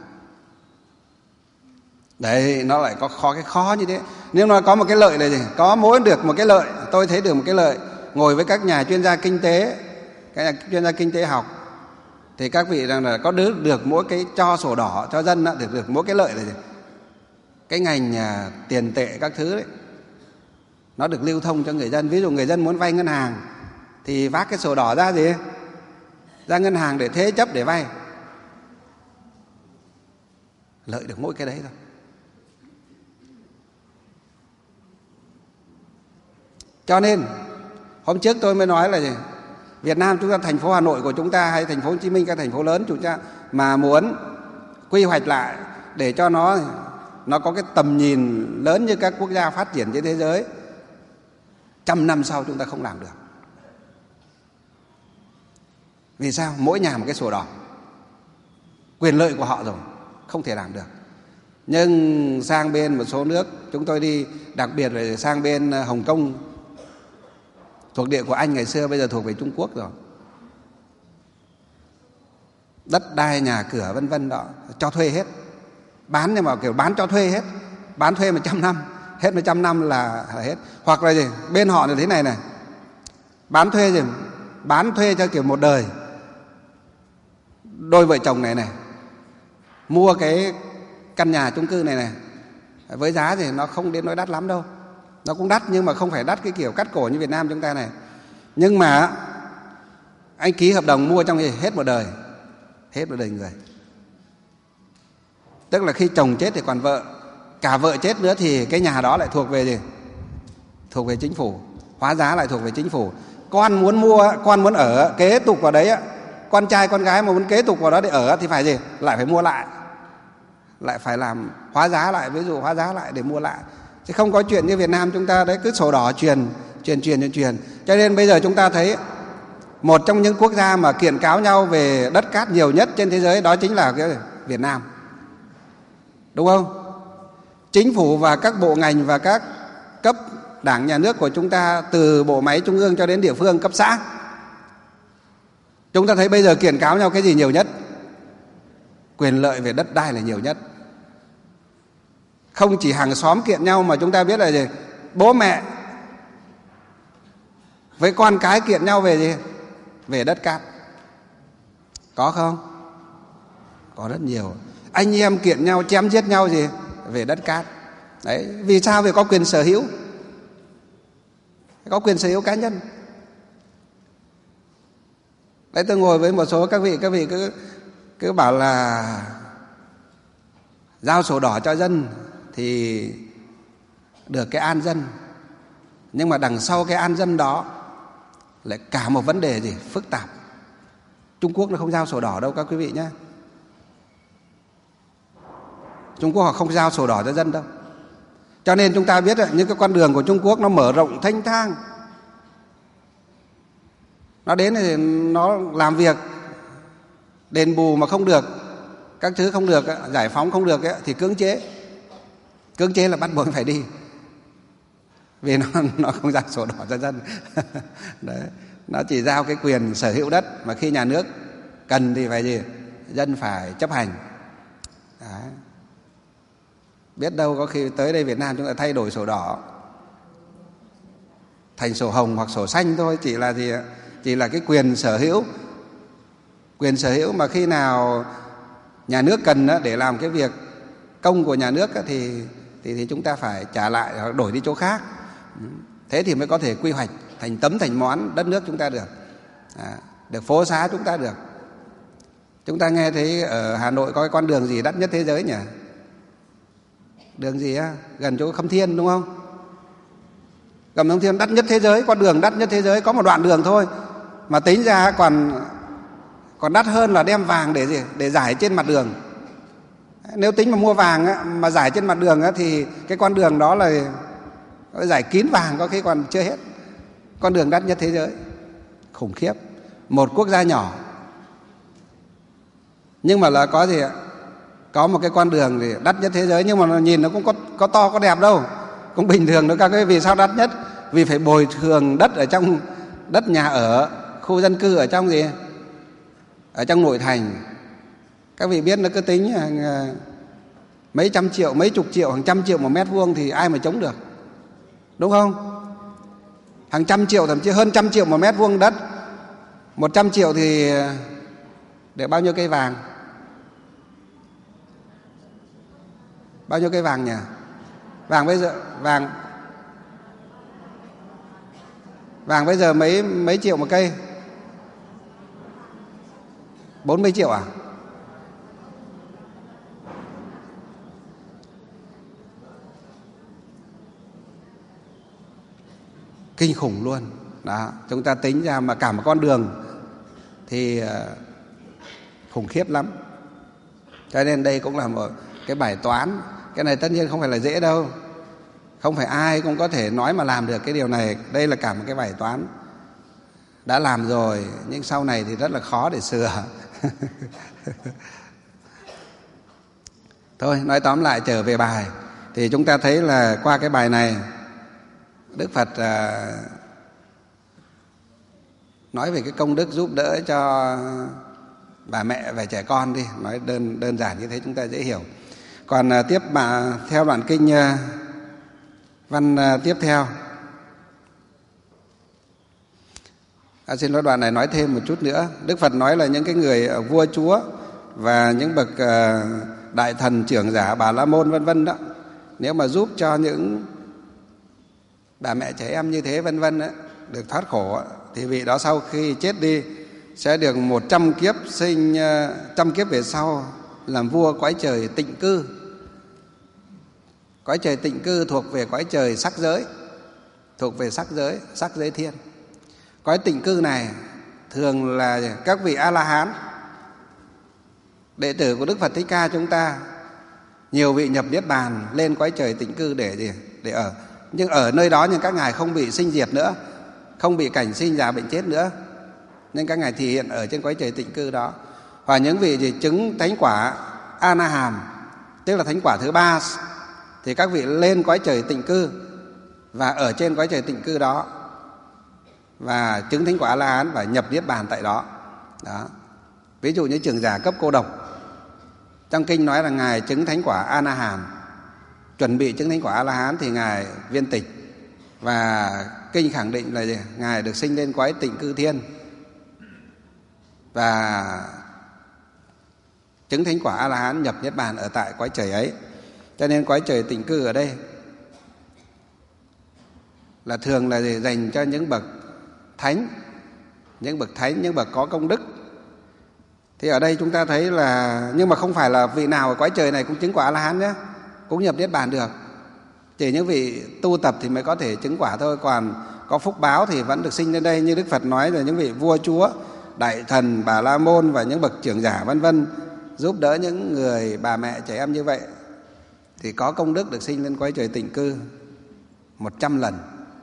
Đấy, nó lại có cái khó như thế. Nhưng mà có một cái lợi là gì? Có mỗi được một cái lợi, tôi thấy được một cái lợi. Ngồi với các nhà chuyên gia kinh tế, các nhà chuyên gia kinh tế học, thì các vị rằng là có được mỗi cái cho sổ đỏ cho dân đó, được mỗi cái lợi là gì? Cái ngành tiền tệ các thứ đấy, nó được lưu thông cho người dân. Ví dụ người dân muốn vay ngân hàng thì vác cái sổ đỏ ra gì? Ra ngân hàng để thế chấp để vay. Lợi được mỗi cái đấy thôi. Cho nên hôm trước tôi mới nói là gì? Việt Nam chúng ta, thành phố Hà Nội của chúng ta hay thành phố Hồ Chí Minh, các thành phố lớn chúng ta mà muốn quy hoạch lại để cho nó có cái tầm nhìn lớn như các quốc gia phát triển trên thế giới, 100 năm sau chúng ta không làm được. Vì sao? Mỗi nhà một cái sổ đỏ, quyền lợi của họ rồi, không thể làm được. Nhưng sang bên một số nước chúng tôi đi, đặc biệt là sang bên Hồng Kông, thuộc địa của Anh ngày xưa, bây giờ thuộc về Trung Quốc rồi. Đất đai, nhà cửa vân vân đó cho thuê hết, bán nhưng mà kiểu bán cho thuê hết, bán thuê 100 năm, hết 100 năm là hết. Hoặc là gì? Bên họ là thế này này, bán thuê gì? Bán thuê cho kiểu một đời. Đôi vợ chồng này mua cái căn nhà chung cư này với giá thì nó không đến nỗi đắt lắm đâu. Nó cũng đắt nhưng mà không phải đắt cái kiểu cắt cổ như Việt Nam chúng ta này. Nhưng mà anh ký hợp đồng mua trong gì? Hết một đời. Hết một đời người. Tức là khi chồng chết thì còn vợ, cả vợ chết nữa thì cái nhà đó lại thuộc về gì? Thuộc về chính phủ. Hóa giá lại thuộc về chính phủ. Con muốn mua, con muốn ở kế tục vào đấy, con trai con gái mà muốn kế tục vào đó để ở thì phải gì? Lại phải mua lại. Lại phải làm hóa giá lại, ví dụ hóa giá lại để mua lại. Chứ không có chuyện như Việt Nam chúng ta đấy, cứ sổ đỏ truyền. Cho nên bây giờ chúng ta thấy một trong những quốc gia mà kiện cáo nhau về đất cát nhiều nhất trên thế giới đó chính là cái Việt Nam. Đúng không? Chính phủ và các bộ ngành và các cấp đảng nhà nước của chúng ta, từ bộ máy trung ương cho đến địa phương, cấp xã, chúng ta thấy bây giờ kiện cáo nhau cái gì nhiều nhất? Quyền lợi về đất đai là nhiều nhất. Không chỉ hàng xóm kiện nhau mà chúng ta biết là gì? Bố mẹ với con cái kiện nhau về gì? Về đất cát. Có không? Có rất nhiều. Anh em kiện nhau, chém giết nhau gì? Về đất cát. Đấy, vì sao? Vì có quyền sở hữu. Có quyền sở hữu cá nhân. Đấy, tôi ngồi với một số các vị cứ bảo là giao sổ đỏ cho dân thì được cái an dân. Nhưng mà đằng sau cái an dân đó lại cả một vấn đề gì? Phức tạp. Trung Quốc nó không giao sổ đỏ đâu các quý vị nhé. Trung Quốc họ không giao sổ đỏ cho dân đâu. Cho nên chúng ta biết những cái con đường của Trung Quốc nó mở rộng thanh thang. Nó đến thì nó làm việc, đền bù mà không được, các thứ không được, giải phóng không được thì cưỡng chế. Cưỡng chế là bắt buộc phải đi. Vì nó không giao sổ đỏ cho dân. Đấy. Nó chỉ giao cái quyền sở hữu đất, mà khi nhà nước cần thì phải gì? Dân phải chấp hành. Đấy. Biết đâu có khi tới đây Việt Nam chúng ta thay đổi sổ đỏ thành sổ hồng hoặc sổ xanh thôi, chỉ là gì? Chỉ là cái quyền sở hữu. Quyền sở hữu mà khi nào nhà nước cần để làm cái việc công của nhà nước thì chúng ta phải trả lại hoặc đổi đi chỗ khác. Thế thì mới có thể quy hoạch thành tấm thành món đất nước chúng ta được. Được phố xá chúng ta được. Chúng ta nghe thấy ở Hà Nội có cái con đường gì đắt nhất thế giới nhỉ? Đường gì á? Gần chỗ Khâm Thiên đúng không? Gần Khâm Thiên đắt nhất thế giới, con đường đắt nhất thế giới, có một đoạn đường thôi mà tính ra còn đắt hơn là đem vàng để gì? Để rải trên mặt đường. Nếu tính mà mua vàng á, mà rải trên mặt đường á, thì cái con đường đó là rải kín vàng, có khi còn chưa hết. Con đường đắt nhất thế giới, khủng khiếp. Một quốc gia nhỏ, nhưng mà là có gì ạ? Có một cái con đường thì đắt nhất thế giới, nhưng mà nhìn nó cũng có to có đẹp đâu, cũng bình thường đâu các cái. Vì sao đắt nhất? Vì phải bồi thường đất ở trong đất nhà ở, khu dân cư ở trong gì? Ở trong nội thành. Các vị biết nó cứ tính mấy trăm triệu, mấy chục triệu, hàng trăm triệu một mét vuông thì ai mà chống được, đúng không? Hàng trăm triệu, thậm chí hơn trăm triệu một mét vuông đất. 100 triệu thì để bao nhiêu cây vàng? Bao nhiêu cây vàng nhỉ? Vàng bây giờ mấy triệu một cây? 40 triệu à? Kinh khủng luôn. Đó, chúng ta tính ra mà cả một con đường thì khủng khiếp lắm. Cho nên đây cũng là một cái bài toán. Cái này tất nhiên không phải là dễ đâu, không phải ai cũng có thể nói mà làm được cái điều này. Đây là cả một cái bài toán đã làm rồi, nhưng sau này thì rất là khó để sửa. Thôi, nói tóm lại, trở về bài thì chúng ta thấy là qua cái bài này Đức Phật nói về cái công đức giúp đỡ cho bà mẹ và trẻ con đi, nói đơn giản như thế chúng ta dễ hiểu. Còn tiếp mà theo đoạn kinh văn tiếp theo, xin lỗi, đoạn này nói thêm một chút nữa. Đức Phật nói là những cái người vua chúa và những bậc đại thần trưởng giả, Bà La Môn vân vân đó, nếu mà giúp cho những bà mẹ trẻ em như thế vân vân được thoát khổ, thì vị đó sau khi chết đi sẽ được 100 kiếp sinh, 100 kiếp về sau làm vua cõi trời Tịnh Cư. Cõi trời Tịnh Cư thuộc về cõi trời sắc giới, thuộc về sắc giới thiên. Cõi Tịnh Cư này thường là các vị A-la-hán, đệ tử của Đức Phật Thích Ca chúng ta, nhiều vị nhập Niết Bàn lên cõi trời Tịnh Cư để ở. Nhưng ở nơi đó nhưng các ngài không bị sinh diệt nữa, không bị cảnh sinh già bệnh chết nữa, nên các ngài thị hiện ở trên cõi trời Tịnh Cư đó. Và những vị gì chứng thánh quả A-na-hàm, tức là thánh quả thứ 3, thì các vị lên cõi trời Tịnh Cư và ở trên cõi trời Tịnh Cư đó và chứng thánh quả A-la-hán và nhập Niết Bàn tại đó. Đó. Ví dụ như trưởng giả cấp Cô Độc, trong kinh nói là ngài chứng thánh quả A-na-hàm, chuẩn bị chứng thánh quả A-la-hán thì ngài viên tịch, và kinh khẳng định là gì? Ngài được sinh lên cõi Tịnh Cư Thiên và chứng thánh quả A-la-hán, nhập Niết Bàn ở tại cõi trời ấy. Cho nên cõi trời Tịnh Cư ở đây là thường là dành cho những bậc thánh, những bậc có công đức. Thì ở đây chúng ta thấy là, nhưng mà không phải là vị nào ở cõi trời này cũng chứng quả A-la-hán nhé, cũng nhập Niết Bàn được. Chỉ những vị tu tập thì mới có thể chứng quả thôi, còn có phúc báo thì vẫn được sinh lên đây. Như Đức Phật nói là những vị vua chúa, đại thần, Bà La Môn và những bậc trưởng giả vân vân giúp đỡ những người bà mẹ trẻ em như vậy thì có công đức được sinh lên cõi trời Tịnh Cư 100 lần.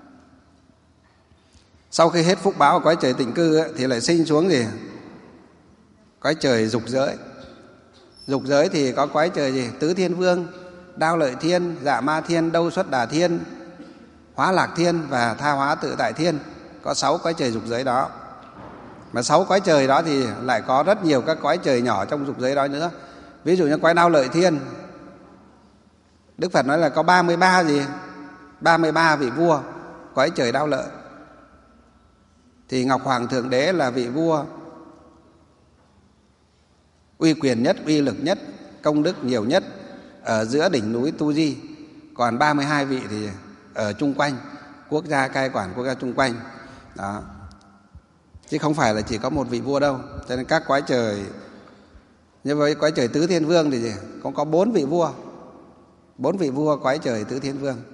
Sau khi hết phúc báo ở cõi trời Tịnh Cư thì lại sinh xuống gì? Cõi trời dục giới. Dục giới thì có cõi trời gì? Tứ Thiên Vương, Đao Lợi Thiên, Dạ Ma Thiên, Đâu Xuất Đà Thiên, Hóa Lạc Thiên và Tha Hóa Tự Tại Thiên. Có 6 cõi trời dục giới đó. Mà 6 cõi trời đó thì lại có rất nhiều các cõi trời nhỏ trong dục giới đó nữa. Ví dụ như cõi Đao Lợi Thiên, Đức Phật nói là có 33 gì? 33 vị vua cõi trời Đao Lợi. Thì Ngọc Hoàng Thượng Đế là vị vua uy quyền nhất, uy lực nhất, công đức nhiều nhất ở giữa đỉnh núi Tu Di. Còn 32 vị thì ở chung quanh, quốc gia cai quản quốc gia chung quanh. Đó. Chứ không phải là chỉ có một vị vua đâu. Cho nên các cõi trời, như với cõi trời Tứ Thiên Vương thì cũng có 4 vị vua. 4 vị vua cõi trời Tứ Thiên Vương.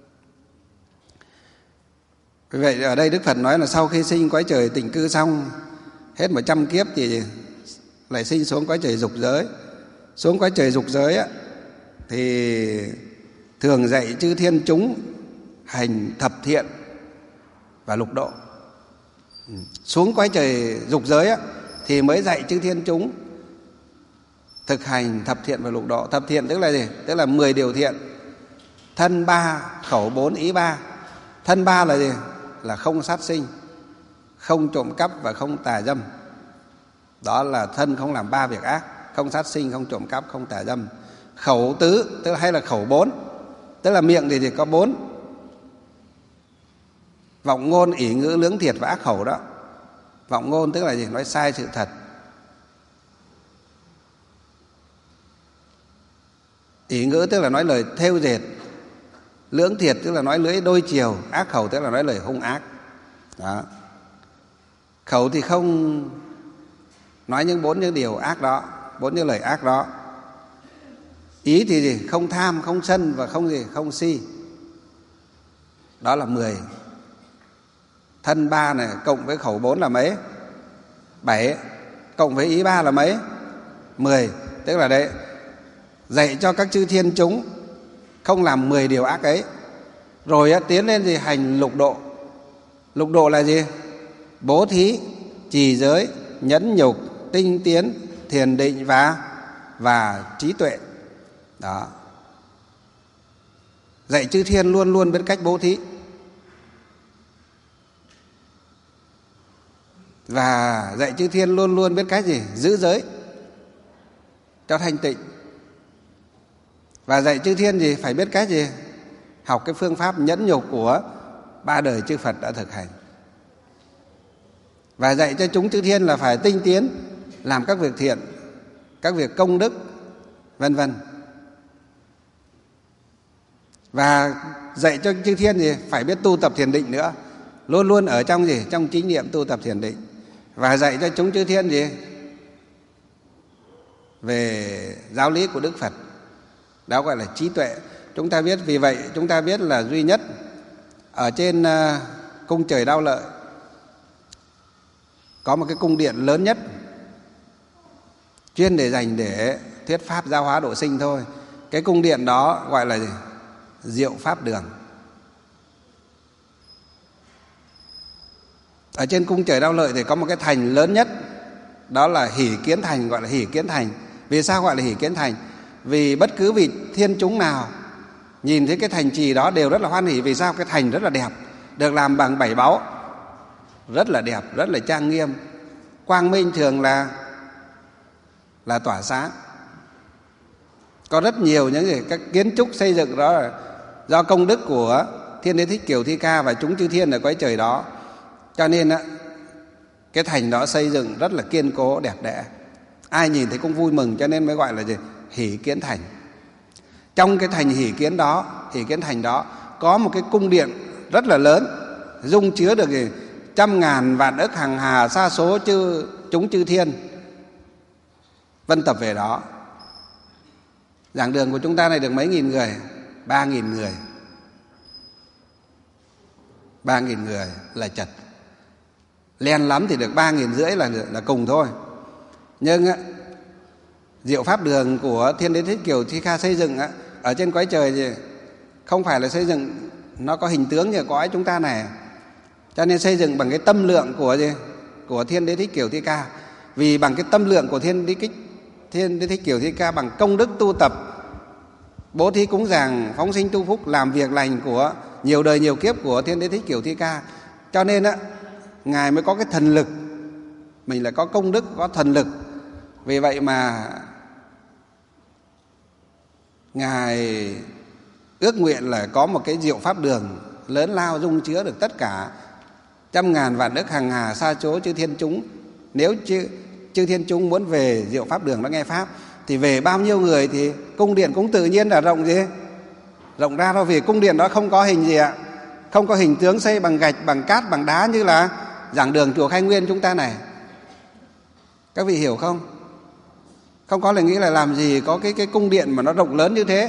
Vì vậy ở đây Đức Phật nói là sau khi sinh cõi trời Tịnh Cư xong, hết 100 kiếp thì lại sinh xuống cõi trời dục giới. xuống cõi trời dục giới á, thì thường dạy chư thiên chúng hành thập thiện và lục độ. Xuống cõi trời dục giới á, thì mới dạy chư thiên chúng thực hành thập thiện và lục độ. Thập thiện tức là gì? Tức là 10 điều thiện. Thân 3, khẩu 4, ý 3. Thân 3 là gì? Là không sát sinh, không trộm cắp và không tà dâm. Đó là thân không làm 3 việc ác: không sát sinh, không trộm cắp, không tà dâm. Khẩu tứ tức là, hay là khẩu 4, tức là miệng thì có 4: vọng ngôn, ỷ ngữ, lưỡng thiệt và ác khẩu đó. Vọng ngôn tức là gì? Nói sai sự thật. Ỷ ngữ tức là nói lời thêu dệt. Lưỡng thiệt tức là nói lưỡi đôi chiều. Ác khẩu tức là nói lời hung ác. Đó. Khẩu thì không nói những 4 những điều ác đó, 4 những lời ác đó. Ý thì gì? Không tham, không sân và không gì? Không si. Đó là 10. Thân 3 này cộng với khẩu 4 là mấy? 7. Cộng với ý 3 là mấy? 10. Tức là đấy, dạy cho các chư thiên chúng không làm 10 điều ác ấy. Rồi tiến lên gì? Hành lục độ. Lục độ là gì? Bố thí, trì giới, nhẫn nhục, tinh tiến, thiền định và trí tuệ. Đó. Dạy chư thiên luôn luôn biết cách bố thí, và dạy chư thiên luôn luôn biết cách gì? Giữ giới cho thanh tịnh. Và dạy chư thiên gì? Phải biết cách gì? Học cái phương pháp nhẫn nhục của 3 đời chư Phật đã thực hành. Và dạy cho chúng chư thiên là phải tinh tiến, làm các việc thiện, các việc công đức, vân vân. Và dạy cho chư thiên gì? Phải biết tu tập thiền định nữa, luôn luôn ở trong gì? Trong chính niệm tu tập thiền định. Và dạy cho chúng chư thiên gì? Về giáo lý của Đức Phật. Đó gọi là trí tuệ. Chúng ta biết, vì vậy chúng ta biết là duy nhất ở trên cung trời Đao Lợi có một cái cung điện lớn nhất chuyên để dành để thuyết pháp giáo hóa độ sinh thôi. Cái cung điện đó gọi là gì? Diệu Pháp Đường. Ở trên cung trời Đao Lợi thì có một cái thành lớn nhất, đó là Hỷ Kiến Thành, gọi là Hỷ Kiến Thành. Vì sao gọi là Hỷ Kiến Thành? Vì bất cứ vị thiên chúng nào nhìn thấy cái thành trì đó đều rất là hoan hỷ. Vì sao? Cái thành rất là đẹp, được làm bằng 7 báu, rất là đẹp, rất là trang nghiêm, quang minh, thường là tỏa sáng. Có rất nhiều những gì các kiến trúc xây dựng đó là do công đức của Thiên Đế Thích Kiều Thi Ca và chúng chư thiên ở cõi trời đó. Cho nên cái thành đó xây dựng rất là kiên cố, đẹp đẽ, ai nhìn thấy cũng vui mừng, cho nên mới gọi là gì? Hỷ Kiến Thành. Trong cái thành Hỷ Kiến đó, Hỷ Kiến Thành đó có một cái cung điện rất là lớn, dung chứa được gì? 100.000 vạn ức hằng hà sa số chúng chư thiên vân tập về đó. Giảng đường của chúng ta này được mấy nghìn người? 3.000 người. 3.000 người là chật. Len lắm thì được 3.500 là cùng thôi. Nhưng Diệu Pháp Đường của Thiên Đế Thích Kiều Thi Ca xây dựng ở trên cõi trời thì không phải là xây dựng nó có hình tướng như cõi chúng ta này. Cho nên xây dựng bằng cái tâm lượng của Thiên Đế Thích Kiều Thi Ca. Vì bằng cái tâm lượng của Thiên Đế Thích Kiều Thi Ca, bằng công đức tu tập, bố thí cúng dường, phóng sinh tu phúc, làm việc lành của nhiều đời nhiều kiếp của Thiên Đế Thích Kiều Thi Ca, cho nên Ngài mới có cái thần lực. Mình là có công đức, có thần lực. Vì vậy mà Ngài ước nguyện là có một cái Diệu Pháp Đường lớn lao, dung chứa được tất cả 100.000 vạn ức hằng hà sa số chư thiên chúng. Nếu chư thiên chúng muốn về Diệu Pháp Đường đó nghe pháp thì về bao nhiêu người thì cung điện cũng tự nhiên là rộng ra thôi. Vì cung điện đó không có hình gì ạ, không có hình tướng xây bằng gạch, bằng cát, bằng đá như là giảng đường chùa Khai Nguyên chúng ta này. Các vị hiểu không? Không có là nghĩ là làm gì có cái cung điện mà nó rộng lớn như thế.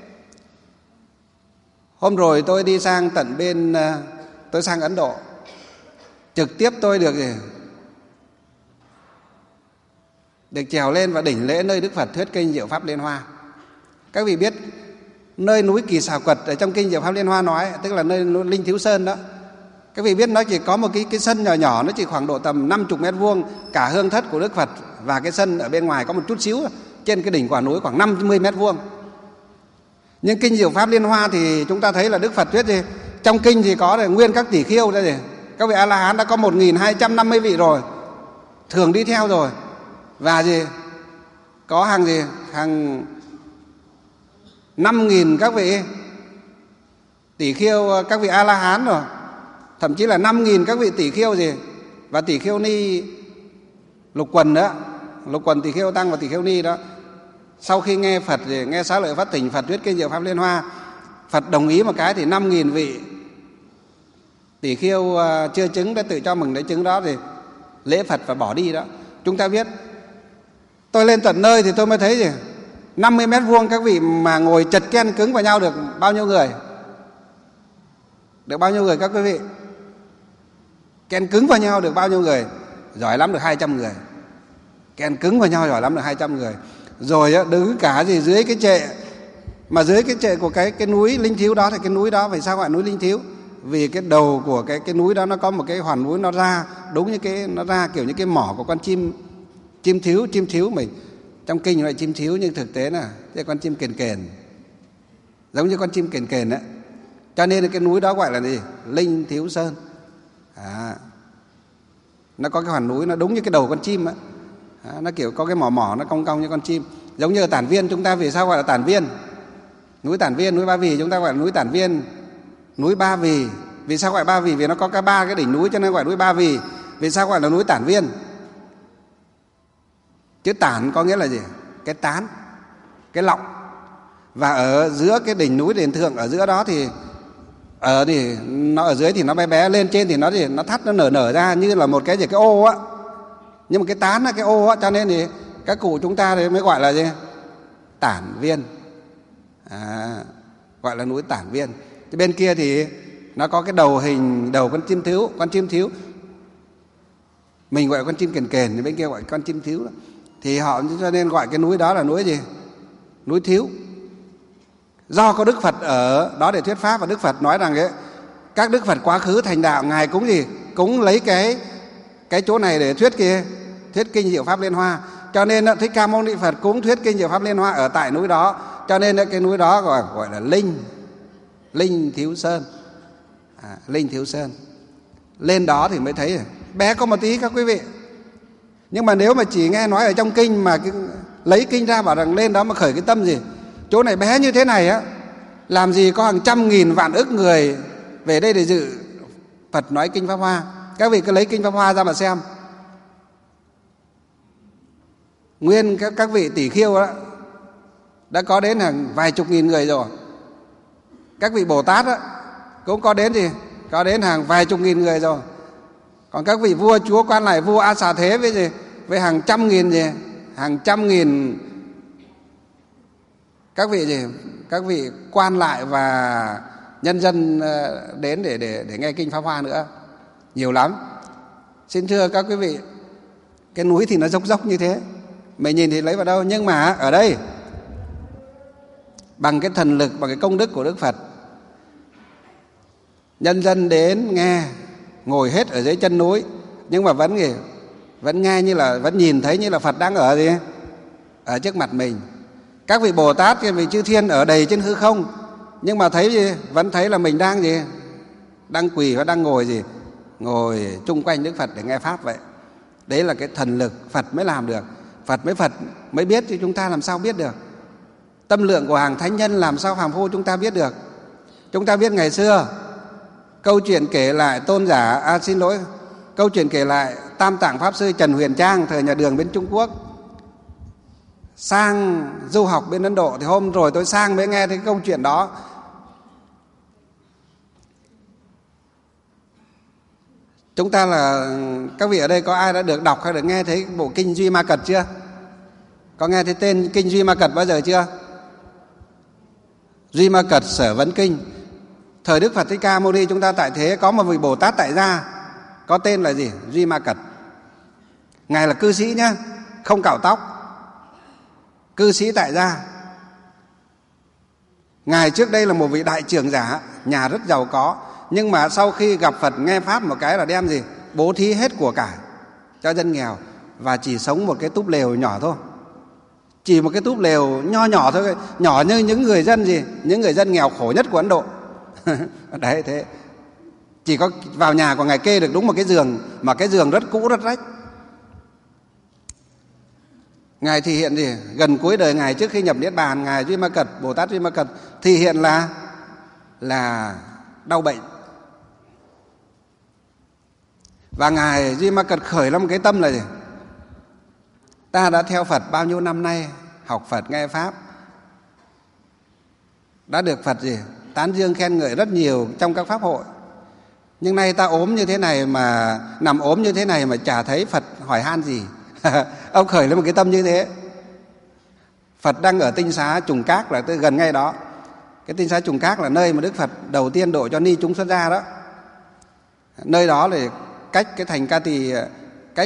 Hôm rồi tôi đi sang tận bên, tôi sang Ấn Độ, trực tiếp tôi được được trèo lên và đỉnh lễ nơi Đức Phật thuyết kinh Diệu Pháp Liên Hoa. Các vị biết nơi núi Kỳ Xà Quật ở trong kinh Diệu Pháp Liên Hoa nói, tức là nơi Linh Thiếu Sơn đó. Các vị biết nó chỉ có một cái sân nhỏ nhỏ, nó chỉ khoảng độ tầm 50 mét vuông, cả hương thất của Đức Phật và cái sân ở bên ngoài có một chút xíu, trên cái đỉnh quả núi khoảng 50 mét vuông. Nhưng kinh Diệu Pháp Liên Hoa thì chúng ta thấy là Đức Phật thuyết gì? Trong kinh thì có nguyên các tỷ khiêu đây, các vị A-la-hán đã có 1250 vị rồi, thường đi theo rồi, và gì có hàng 5.000 các vị tỷ khiêu, các vị A-la-hán rồi, thậm chí là 5.000 các vị tỷ khiêu và tỷ khiêu ni lục quần đó, lục quần tỷ khiêu tăng và tỷ khiêu ni đó. Sau khi nghe Phật nghe Xá Lợi Phất Tỉnh Phật thuyết kinh Diệu Pháp Liên Hoa, Phật đồng ý một cái thì 5.000 vị tỷ khiêu chưa chứng đã tự cho mừng lấy chứng đó thì lễ Phật và bỏ đi đó. Chúng ta biết, tôi lên tận nơi thì tôi mới thấy 50 mét vuông các vị mà ngồi chật ken cứng vào nhau được bao nhiêu người? Được bao nhiêu người các quý vị? Ken cứng vào nhau được bao nhiêu người? Giỏi lắm được 200 người. Ken cứng vào nhau giỏi lắm được 200 người. Rồi đứng cả dưới cái trệ, mà dưới cái trệ của cái núi Linh Thiếu đó, thì cái núi đó vì sao gọi núi Linh Thiếu? Vì cái đầu của cái núi đó nó có một cái hoàn núi, nó ra đúng như nó ra kiểu như cái mỏ của con chim thiếu mình. Trong kinh gọi chim thiếu nhưng thực tế là cái con chim kền kền, giống như con chim kền kền đấy. Cho nên cái núi đó gọi là gì? Linh Thiếu Sơn. Nó có cái hoàn núi nó đúng như cái đầu con chim á. Nó kiểu có cái mỏ nó cong cong như con chim. Giống như ở Tản Viên, chúng ta vì sao gọi là Tản Viên? Núi Tản Viên, núi Ba Vì chúng ta gọi là núi Tản Viên, núi Ba Vì. Vì sao gọi Ba Vì? Vì nó có cả 3 cái đỉnh núi cho nên gọi núi Ba Vì. Vì sao gọi là núi Tản Viên? Chữ tản có nghĩa là gì? Cái tán, cái lọng. Và ở giữa cái đỉnh núi Đền Thượng, ở giữa đó thì nó ở dưới thì nó bé bé, lên trên thì nó thắt, nó nở ra như là một cái ô á. Nhưng mà cái tán là cái ô á, cho nên thì các cụ chúng ta thì mới gọi là gì? Tản Viên. Gọi là núi Tản Viên. Cái bên kia thì nó có cái đầu con chim thiếu. Mình gọi con chim kền kền, thì bên kia gọi con chim thiếu đó. Thì họ cho nên gọi cái núi đó là núi gì? Núi Thiếu. Do có Đức Phật ở đó để thuyết pháp, và Đức Phật nói rằng các Đức Phật quá khứ thành đạo, Ngài cũng cũng lấy cái chỗ này để thuyết kinh Diệu Pháp Liên Hoa. Cho nên Thích Ca Mâu Ni Phật cũng thuyết kinh Diệu Pháp Liên Hoa ở tại núi đó. Cho nên cái núi đó gọi là Linh Thiếu Sơn. Linh Thiếu Sơn. Lên đó thì mới thấy bé có một tí các quý vị. Nhưng mà nếu mà chỉ nghe nói ở trong kinh mà lấy kinh ra bảo rằng lên đó mà khởi cái tâm gì, chỗ này bé như thế này á, làm gì có hàng trăm nghìn vạn ức người về đây để dự Phật nói kinh Pháp Hoa. Các vị cứ lấy kinh Pháp Hoa ra mà xem. Nguyên các vị tỷ khiêu đó đã có đến hàng vài chục nghìn người rồi. Các vị Bồ Tát đó cũng có đến hàng vài chục nghìn người rồi. Còn các vị vua chúa quan lại, vua A Xà Thế với hàng trăm nghìn các vị quan lại và nhân dân đến để nghe kinh Pháp Hoa nữa, nhiều lắm. Xin thưa các quý vị, cái núi thì nó dốc như thế, mình nhìn thì lấy vào đâu, nhưng mà ở đây bằng cái thần lực, bằng cái công đức của Đức Phật, nhân dân đến nghe, ngồi hết ở dưới chân núi, nhưng mà vẫn nghe như là, vẫn nhìn thấy như là Phật đang ở trước mặt mình. Các vị Bồ Tát, các vị chư thiên ở đầy trên hư không, nhưng mà vẫn thấy là mình đang quỳ và đang ngồi chung quanh Đức Phật để nghe pháp vậy. Đấy là cái thần lực Phật mới làm được. Phật mới biết, chứ chúng ta làm sao biết được. Tâm lượng của hàng thánh nhân làm sao phàm phu chúng ta biết được. Chúng ta biết ngày xưa câu chuyện kể lại câu chuyện kể lại Tam Tạng Pháp Sư Trần Huyền Trang thời nhà Đường bên Trung Quốc sang du học bên Ấn Độ. Thì hôm rồi tôi sang mới nghe thấy câu chuyện đó. Chúng ta là các vị ở đây có ai đã được đọc hay được nghe thấy bộ kinh Duy Ma Cật chưa? Có nghe thấy tên kinh Duy Ma Cật bao giờ chưa? Duy Ma Cật Sở Vấn Kinh. Thời Đức Phật Thích Ca Mâu Ni chúng ta tại thế có một vị Bồ Tát tại gia có tên là gì? Duy Ma Cật. Ngài là cư sĩ nhá. không cạo tóc, cư sĩ tại gia. Ngài trước đây là một vị đại trưởng giả, nhà rất giàu có, nhưng mà sau khi gặp Phật nghe Pháp một cái là đem gì? Bố thí hết của cải cho dân nghèo, và chỉ sống một cái túp lều nhỏ thôi. Chỉ một cái túp lều nho nhỏ thôi, nhỏ như những người dân gì? Những người dân nghèo khổ nhất của Ấn Độ. Đấy, thế. Chỉ có vào nhà của Ngài kê được đúng một cái giường, mà cái giường rất cũ, rất rách. Ngài thể hiện gì? Gần cuối đời Ngài trước khi nhập Niết Bàn, Ngài Duy Ma Cật, Bồ Tát Duy Ma Cật thể hiện là đau bệnh. Và Ngài Duy Ma Cật khởi ra một cái tâm là gì? Ta đã theo Phật bao nhiêu năm nay, học Phật nghe Pháp, đã được Phật gì? Tán dương khen ngợi rất nhiều trong các pháp hội. Nhưng nay ta ốm như thế này, mà nằm ốm như thế này mà chả thấy Phật hỏi han gì. Ông khởi lên một cái tâm như thế. Phật đang ở tinh xá Trùng Các, là gần ngay đó. Cái tinh xá Trùng Các là nơi mà Đức Phật đầu tiên độ cho ni chúng xuất gia đó. Nơi đó là cách cái thành Ca Tỳ, cách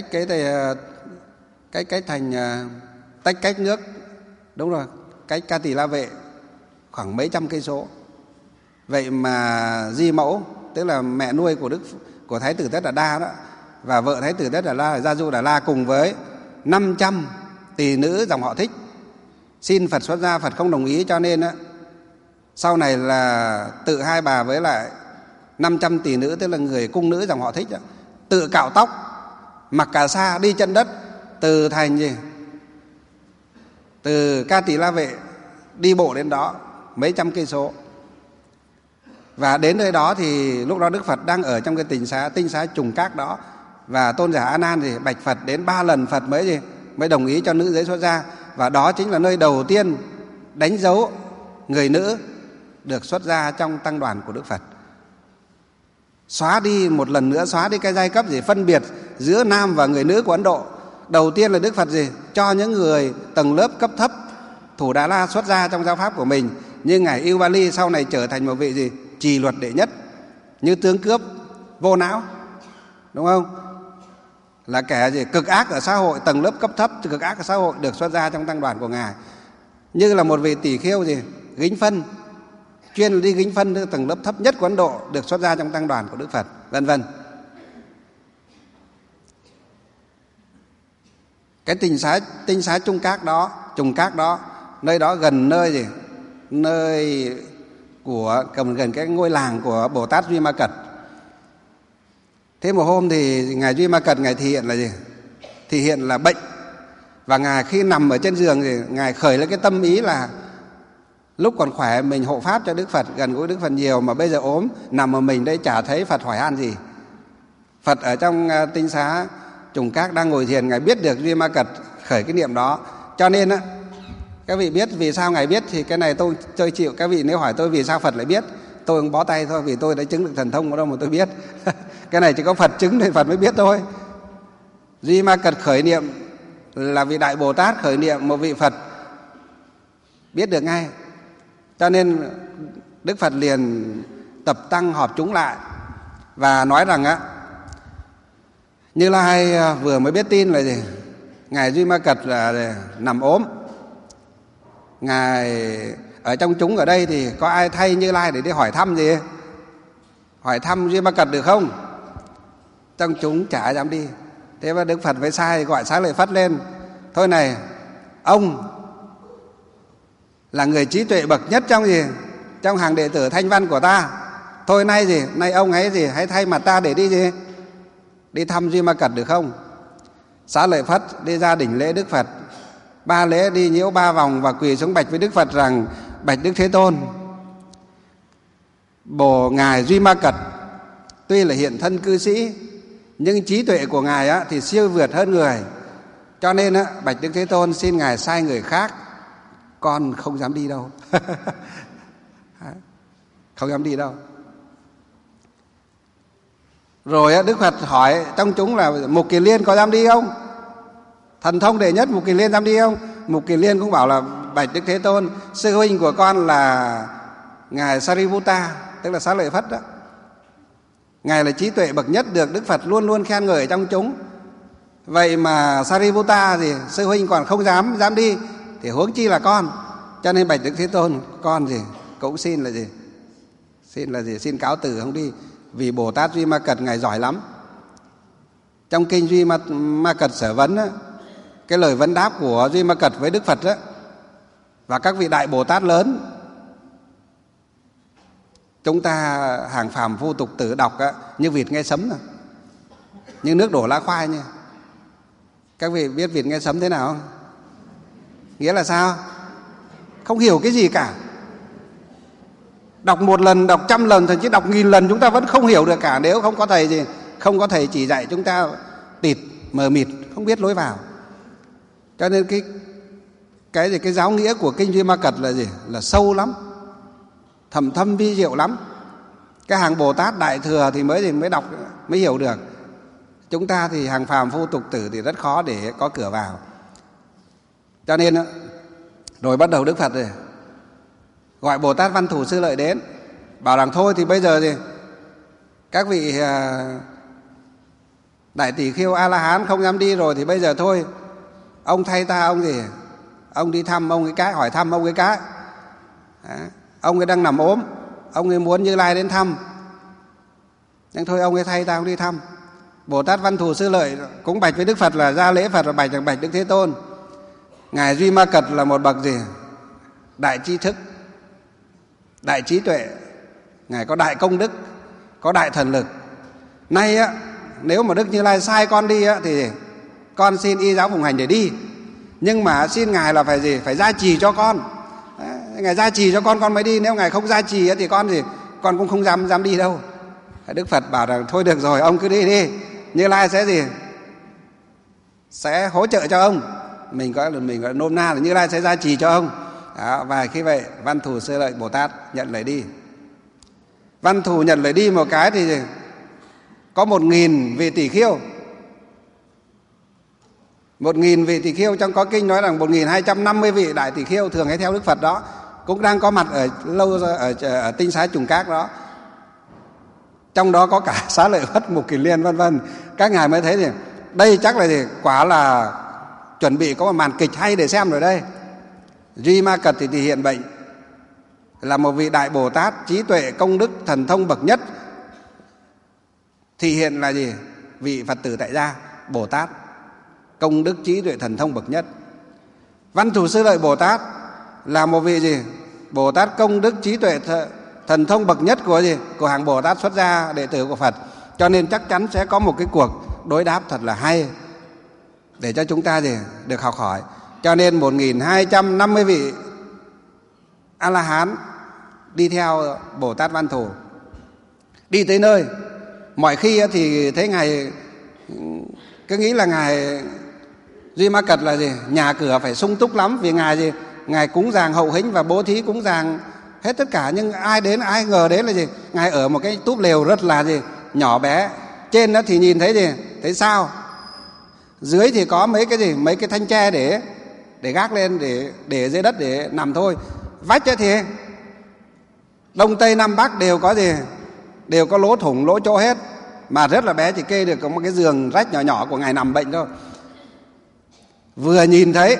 thành cách nước, đúng rồi, cách Ca Tỳ La Vệ khoảng mấy trăm cây số. Vậy mà Di Mẫu, tức là mẹ nuôi của Thái tử Tất Đạt Đa đó, và vợ Thái tử Tất Đạt Đa là Gia Du Đà La, cùng với 500 tỳ nữ dòng họ Thích xin Phật xuất gia. Phật không đồng ý, cho nên sau này là tự hai bà với lại 500 tỳ nữ, tức là người cung nữ dòng họ Thích đó, tự cạo tóc, mặc cà sa, đi chân đất từ thành gì? Từ Ca Tỳ La Vệ đi bộ đến đó mấy trăm cây số. Và đến nơi đó thì lúc đó Đức Phật đang ở trong cái tinh xá Trùng Các đó, và tôn giả A Nan thì bạch Phật đến 3 lần, Phật mới đồng ý cho nữ giới xuất gia. Và đó chính là nơi đầu tiên đánh dấu người nữ được xuất gia trong tăng đoàn của Đức Phật. Xóa đi một lần nữa, xóa đi cái giai cấp gì phân biệt giữa nam và người nữ của Ấn Độ. Đầu tiên là Đức Phật gì? Cho những người tầng lớp cấp thấp Thủ Đà La xuất gia trong giáo pháp của mình. Nhưng Ngài Ubali sau này trở thành một vị gì? Trì luật đệ nhất, như tướng cướp vô não, đúng không? Là kẻ gì? Cực ác ở xã hội, tầng lớp cấp thấp cực ác ở xã hội được xuất gia trong tăng đoàn của Ngài. Như là một vị tỷ khưu gì? Gính phân, chuyên đi gính phân tầng lớp thấp nhất của Ấn Độ, được xuất gia trong tăng đoàn của Đức Phật, vân vân. Cái tinh xá Trùng Các đó, nơi đó gần nơi gì? Nơi của gần cái ngôi làng của Bồ Tát Duy Ma Cật. Thế một hôm thì Ngài Duy Ma Cật Ngài thể hiện là gì? Thể hiện là bệnh. Và Ngài khi nằm ở trên giường thì Ngài khởi lên cái tâm ý là lúc còn khỏe mình hộ pháp cho Đức Phật, gần gũi Đức Phật nhiều, mà bây giờ ốm nằm ở mình đây chả thấy Phật hỏi han gì. Phật ở trong tinh xá Trùng Các đang ngồi thiền, Ngài biết được Duy Ma Cật khởi cái niệm đó. Cho nên các vị biết vì sao Ngài biết thì cái này tôi chịu. Các vị nếu hỏi tôi vì sao Phật lại biết, tôi cũng bó tay thôi, vì tôi đã chứng được thần thông ở đâu mà tôi biết. Cái này chỉ có Phật chứng thì Phật mới biết thôi. Duy Ma Cật khởi niệm là vị Đại Bồ Tát khởi niệm, một vị Phật biết được ngay. Cho nên Đức Phật liền tập tăng họp chúng lại và nói rằng Như Lai vừa mới biết tin là gì? Ngài Duy Ma Cật là nằm ốm. Ngài ở trong chúng ở đây thì có ai thay Như Lai để đi hỏi thăm gì? Hỏi thăm Duy Ma Cật được không? Trong chúng chả ai dám đi. Thế mà Đức Phật mới sai gọi Xá Lợi Phất lên. Thôi này, ông là người trí tuệ bậc nhất trong gì? Trong hàng đệ tử Thanh Văn của ta. Thôi nay gì? Nay ông ấy gì? Hãy thay mặt ta để đi gì? Đi thăm Duy Ma Cật được không? Xá Lợi Phất đi ra đỉnh lễ Đức Phật, 3 lễ, đi nhiễu 3 vòng và quỳ xuống bạch với Đức Phật rằng: bạch Đức Thế Tôn, Ngài Duy Ma Cật tuy là hiện thân cư sĩ, nhưng trí tuệ của Ngài thì siêu vượt hơn người. Cho nên bạch Đức Thế Tôn xin Ngài sai người khác, con không dám đi đâu. Không dám đi đâu. Rồi Đức Phật hỏi trong chúng là Mục Kiền Liên có dám đi không? Thần thông đệ nhất Mục Kiền Liên dám đi không? Mục Kiền Liên cũng bảo là bạch Đức Thế Tôn, sư huynh của con là Ngài Sariputta, tức là Xá Lợi Phất đó. Ngài là trí tuệ bậc nhất, được Đức Phật luôn luôn khen ngợi trong chúng. Vậy mà Sariputta thì sư huynh còn không dám đi, thì huống chi là con. Cho nên bạch Đức Thế Tôn, con gì cũng xin là gì? Xin cáo từ không đi. Vì Bồ Tát Duy Ma Cật ngài giỏi lắm. Trong kinh Duy Ma Cật Sở Vấn á, cái lời vấn đáp của Duy Ma Cật với Đức Phật á, và các vị đại Bồ Tát lớn, chúng ta hàng phàm phu tục tử đọc á, như vịt nghe sấm à, như nước đổ lá khoai nha. Các vị biết vịt nghe sấm thế nào không? Nghĩa là sao? Không hiểu cái gì cả. Đọc 1 lần, đọc 100 lần, thậm chí đọc 1000 lần chúng ta vẫn không hiểu được cả. Nếu không có thầy gì, không có thầy chỉ dạy, chúng ta tịt, mờ mịt, không biết lối vào. Cho nên cái giáo nghĩa của kinh Duy Ma Cật là gì? Là sâu lắm, thầm thâm vi diệu lắm. Cái hàng Bồ Tát Đại Thừa thì mới đọc, mới hiểu được. Chúng ta thì hàng phàm phu tục tử thì rất khó để có cửa vào. Cho nên rồi bắt đầu Đức Phật rồi gọi Bồ Tát Văn Thù Sư Lợi đến, bảo rằng thôi thì bây giờ thì các vị đại tỷ khiêu A-la-hán không dám đi rồi, thì bây giờ thôi ông thay ta, ông đi thăm ông cái, hỏi thăm ông cái. Ông ấy đang nằm ốm, ông ấy muốn Như Lai đến thăm, nhưng thôi ông ấy thay ta, ông đi thăm. Bồ Tát Văn Thù Sư Lợi cũng bạch với Đức Phật là ra lễ Phật, và bạch Đức Thế Tôn. Ngài Duy Ma Cật là một bậc gì? Đại tri thức, đại trí tuệ. Ngài có đại công đức, có đại thần lực. Nay á, nếu mà Đức Như Lai sai con đi á, thì con xin y giáo phụng hành để đi. Nhưng mà xin Ngài là phải gì? Phải gia trì cho con. Ngài gia trì cho con mới đi. Nếu Ngài không gia trì thì con cũng không dám đi đâu. Đức Phật bảo rằng thôi được rồi, ông cứ đi. Như Lai sẽ gì? Sẽ hỗ trợ cho ông. Mình gọi nôm na là Như Lai sẽ gia trì cho ông. Đó, và khi vậy Văn Thù Sư Lợi Bồ Tát nhận lời đi. Văn Thù nhận lời đi một cái thì có 1000 vị tỷ khiêu. 1000 vị tỷ khiêu, trong có kinh nói rằng 1250 vị đại tỷ khiêu thường hay theo Đức Phật đó cũng đang có mặt ở Tinh Xá Trùng Các đó. Trong đó có cả Xá Lợi Phất, Mục Kiền Liên vân vân. Các ngài mới thấy thì đây chắc là gì? Quả là chuẩn bị có một màn kịch hay để xem rồi đây. Duy Ma Cật thì hiện bệnh, là một vị đại Bồ Tát trí tuệ công đức thần thông bậc nhất, thì hiện là gì? Vị Phật tử tại gia Bồ Tát công đức trí tuệ thần thông bậc nhất. Văn Thù Sư Lợi Bồ Tát là một vị gì? Bồ Tát công đức trí tuệ thần thông bậc nhất của gì? Của hàng Bồ Tát xuất gia đệ tử của Phật. Cho nên chắc chắn sẽ có một cái cuộc đối đáp thật là hay để cho chúng ta gì? Được học hỏi. Cho nên 1250 vị A-la-hán đi theo Bồ Tát Văn Thù. Đi tới nơi, mọi khi thì thấy Ngài cứ nghĩ là Ngài Duy Ma Cật là gì? Nhà cửa phải sung túc lắm, vì Ngài gì? Ngài cúng dường hậu hĩnh và bố thí cúng dường hết tất cả. Nhưng ai ngờ đến là gì? Ngài ở một cái túp lều rất là gì? Nhỏ bé. Trên đó thì nhìn thấy gì? Thấy sao? Dưới thì có mấy cái thanh tre để gác lên, để dưới đất để nằm thôi. Vách thì đông tây nam bắc đều có gì? Đều có lỗ thủng, lỗ chỗ hết, mà rất là bé, chỉ kê được có một cái giường rách nhỏ nhỏ của Ngài nằm bệnh thôi. Vừa nhìn thấy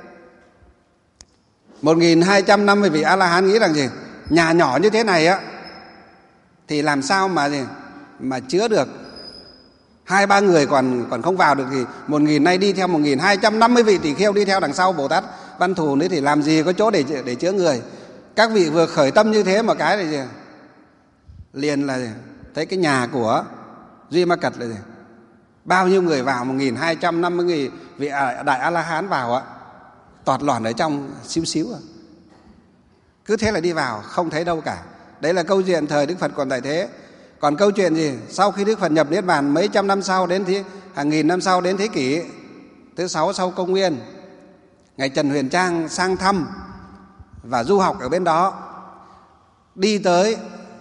1250 vị A-la-hán nghĩ rằng gì? Nhà nhỏ như thế này á thì làm sao mà chứa được 2-3 người còn không vào được, thì 1000 nay đi theo 1250 vị tỷ khiêu đi theo đằng sau Bồ Tát Văn Thù nữa thì làm gì có chỗ để chứa người. Các vị vừa khởi tâm như thế mà cái là gì? Liền là thấy cái nhà của Duy Ma Cật là gì? Bao nhiêu người vào? 1250 người vị đại A-la-hán vào á, tọt lòn ở trong xíu xíu à. Cứ thế là đi vào, không thấy đâu cả. Đấy là câu chuyện thời Đức Phật còn tại thế. Còn câu chuyện gì? Sau khi Đức Phật nhập Niết Bàn mấy trăm năm sau, hàng nghìn năm sau, đến thế kỷ thứ 6 sau công nguyên, Ngài Trần Huyền Trang sang thăm và du học ở bên đó, đi tới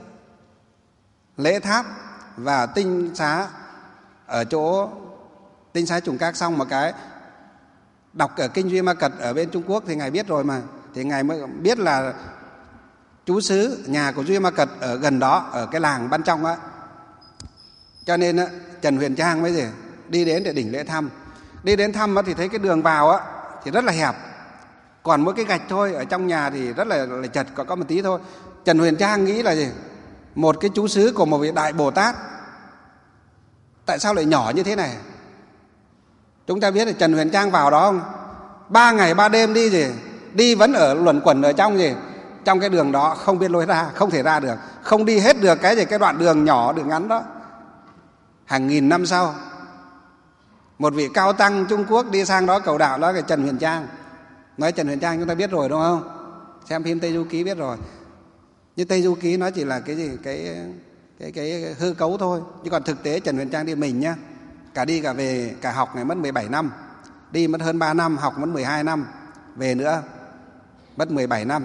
lễ tháp và tinh xá ở chỗ Tinh Xá Trùng Các xong một cái, đọc ở kinh Duy Ma Cật ở bên Trung Quốc thì Ngài biết rồi mà, thì Ngài mới biết là trú xứ nhà của Duy Ma Cật ở gần đó, ở cái làng Ban Trong á. Cho nên Trần Huyền Trang mới gì? Đi đến để đỉnh lễ thăm. Đi đến thăm thì thấy cái đường vào thì rất là hẹp, còn mỗi cái gạch thôi. Ở trong nhà thì rất là chật, có một tí thôi. Trần Huyền Trang nghĩ là gì? Một cái chú xứ của một vị Đại Bồ Tát tại sao lại nhỏ như thế này? Chúng ta biết là Trần Huyền Trang vào đó không? 3 ngày 3 đêm đi gì? Đi vẫn ở luẩn quẩn ở trong gì? Trong cái đường đó, không biết lối ra, không thể ra được, không đi hết được cái đoạn đường nhỏ đường ngắn đó. Hàng nghìn năm sau, một vị cao tăng Trung Quốc đi sang đó cầu đạo, đó là Trần Huyền Trang. Nói Trần Huyền Trang chúng ta biết rồi đúng không? Xem phim Tây Du Ký biết rồi. Nhưng Tây Du Ký nó chỉ là cái gì? Cái hư cấu thôi. Nhưng còn thực tế Trần Huyền Trang đi mình nhá, cả đi cả về, cả học này mất 17 năm. Đi mất hơn 3 năm, học mất 12 năm, về nữa mất 17 năm.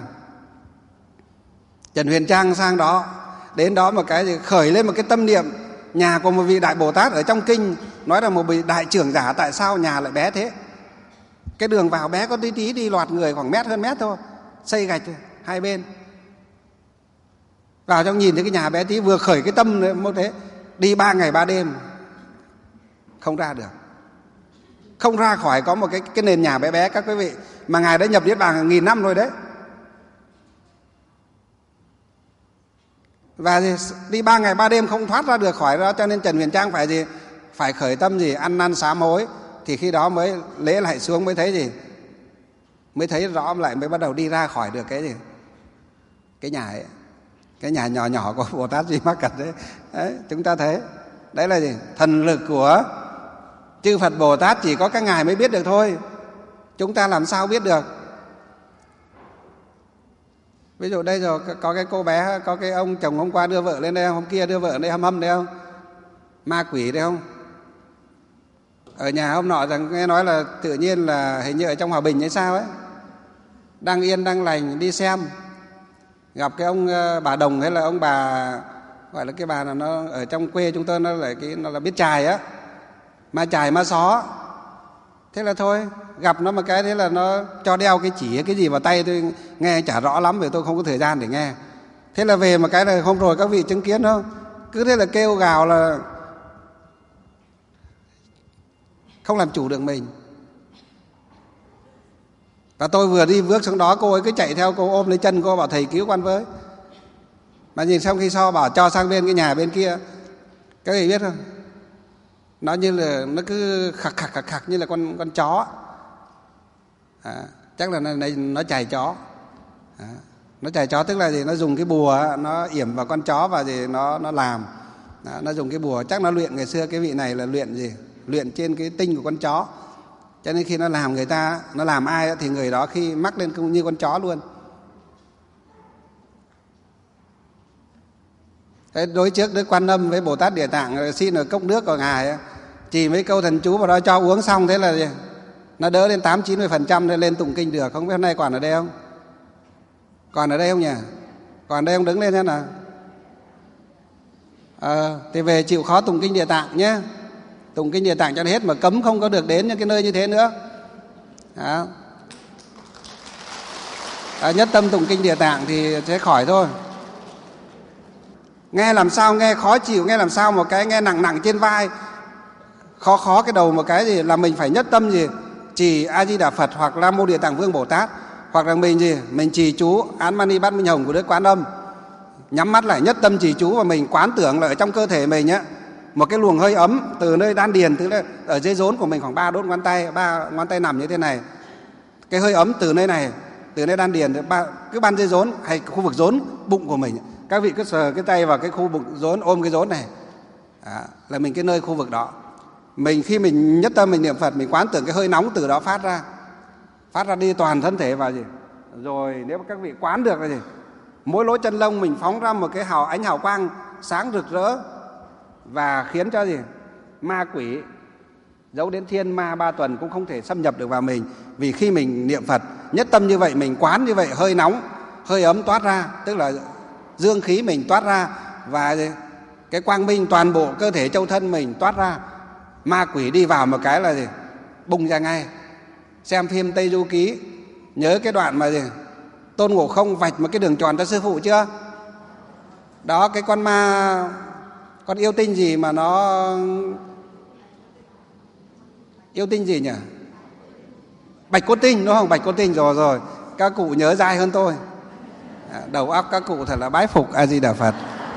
Trần Huyền Trang sang đó, đến đó một cái gì? Khởi lên một cái tâm niệm, nhà của một vị Đại Bồ Tát ở trong kinh nói là một vị đại trưởng giả, tại sao nhà lại bé thế? Cái đường vào bé có tí tí, đi loạt người khoảng mét hơn mét thôi, xây gạch hai bên. Vào trong nhìn thấy cái nhà bé tí, vừa khởi cái tâm một thế, đi 3 ngày 3 đêm không ra được, không ra khỏi có một cái nền nhà bé bé các quý vị. Mà ngài đã nhập niết bàn hàng nghìn năm rồi đấy. Và đi 3 ngày 3 đêm không thoát ra được khỏi đó. Cho nên Trần Huyền Trang phải gì? Phải khởi tâm gì? Ăn năn sám hối. Thì khi đó mới lễ lại xuống, mới thấy gì? Mới thấy rõ lại, mới bắt đầu đi ra khỏi được cái gì? Cái nhà ấy, cái nhà nhỏ nhỏ của Bồ Tát Di Mắc Cật đấy. Đấy, chúng ta thấy đấy là gì? Thần lực của chư Phật Bồ Tát chỉ có các ngài mới biết được thôi. Chúng ta làm sao biết được? Ví dụ đây rồi có cái cô bé, có cái ông chồng hôm qua đưa vợ lên đây, hôm kia đưa vợ lên đây hâm đây không? Ma quỷ đây không? Ở nhà hôm nọ rằng nghe nói là tự nhiên là hình như ở trong Hòa Bình hay sao ấy, đang yên đang lành đi xem, gặp cái ông bà Đồng hay là ông bà, gọi là cái bà là nó ở trong quê chúng tôi nó là biết chài á, ma chài ma xó. Thế là thôi, gặp nó một cái thế là nó cho đeo cái chỉ cái gì vào tay, tôi nghe chả rõ lắm vì tôi không có thời gian để nghe. Thế là về một cái là hôm rồi các vị chứng kiến không? Cứ thế là kêu gào là không làm chủ được mình. Và tôi vừa đi bước xuống đó, cô ấy cứ chạy theo, cô ôm lấy chân cô bảo thầy cứu con với. Mà nhìn xong khi so bảo cho sang bên cái nhà bên kia, các vị biết không? Nó như là nó cứ khạc khạc như là con chó. Chắc là nó chài chó. Nó chài chó tức là gì? Nó dùng cái bùa nó yểm vào con chó và gì nó làm. Nó dùng cái bùa, chắc nó luyện ngày xưa cái vị này là luyện gì? Luyện trên cái tinh của con chó. Cho nên khi nó làm người ta, nó làm ai thì người đó khi mắc lên cũng như con chó luôn. Thế đối trước Đức Quan Âm với Bồ Tát Địa Tạng xin ở cốc nước của ngài, chỉ mấy câu thần chú vào đó cho uống xong, thế là gì? Nó đỡ lên 80-90% để lên tụng kinh được. Không biết hôm nay còn ở đây không? Còn ở đây không nhỉ? Còn ở đây không, đứng lên xem nào. Thì về chịu khó tụng kinh Địa Tạng nhé. Tụng kinh Địa Tạng cho hết, mà cấm không có được đến những cái nơi như thế nữa. Nhất tâm tụng kinh Địa Tạng thì sẽ khỏi thôi. Nghe làm sao nghe khó chịu, nghe làm sao một cái nghe nặng nặng trên vai, khó cái đầu một cái gì là mình phải nhất tâm gì? Trì A Di Đà Phật hoặc Nam Mô Địa Tạng Vương Bồ Tát, hoặc là mình gì? Mình trì chú Án Mani Bát Minh Hồng của Đức Quán Âm. Nhắm mắt lại nhất tâm trì chú và mình quán tưởng là ở trong cơ thể mình á, một cái luồng hơi ấm từ nơi đan điền, tức là ở dưới rốn của mình khoảng 3 đốt ngón tay, 3 ngón tay nằm như thế này. Cái hơi ấm từ nơi này, từ nơi đan điền, cứ ban dưới rốn hay khu vực rốn bụng của mình. Các vị cứ sờ cái tay vào cái khu bụng rốn, ôm cái rốn này, là mình cái nơi khu vực đó. Mình khi mình nhất tâm mình niệm Phật, mình quán tưởng cái hơi nóng từ đó phát ra đi toàn thân thể vào gì. Rồi nếu các vị quán được là gì? Mỗi lỗ chân lông mình phóng ra một cái ánh hào quang sáng rực rỡ, và khiến cho gì? Ma quỷ giấu đến thiên ma 3 tuần cũng không thể xâm nhập được vào mình. Vì khi mình niệm Phật nhất tâm như vậy, mình quán như vậy, hơi nóng hơi ấm toát ra, tức là dương khí mình toát ra, và cái quang minh toàn bộ cơ thể châu thân mình toát ra. Ma quỷ đi vào một cái là gì? Bùng ra ngay. Xem phim Tây Du Ký nhớ cái đoạn mà gì? Tôn Ngộ Không vạch một cái đường tròn cho sư phụ chưa? Đó, cái con ma, con yêu tinh gì mà nó Yêu tinh gì nhỉ? Bạch cốt tinh, đúng không? Bạch cốt tinh, rồi. Các cụ nhớ dai hơn tôi. Đầu óc các cụ thật là bái phục A Di Đà Phật.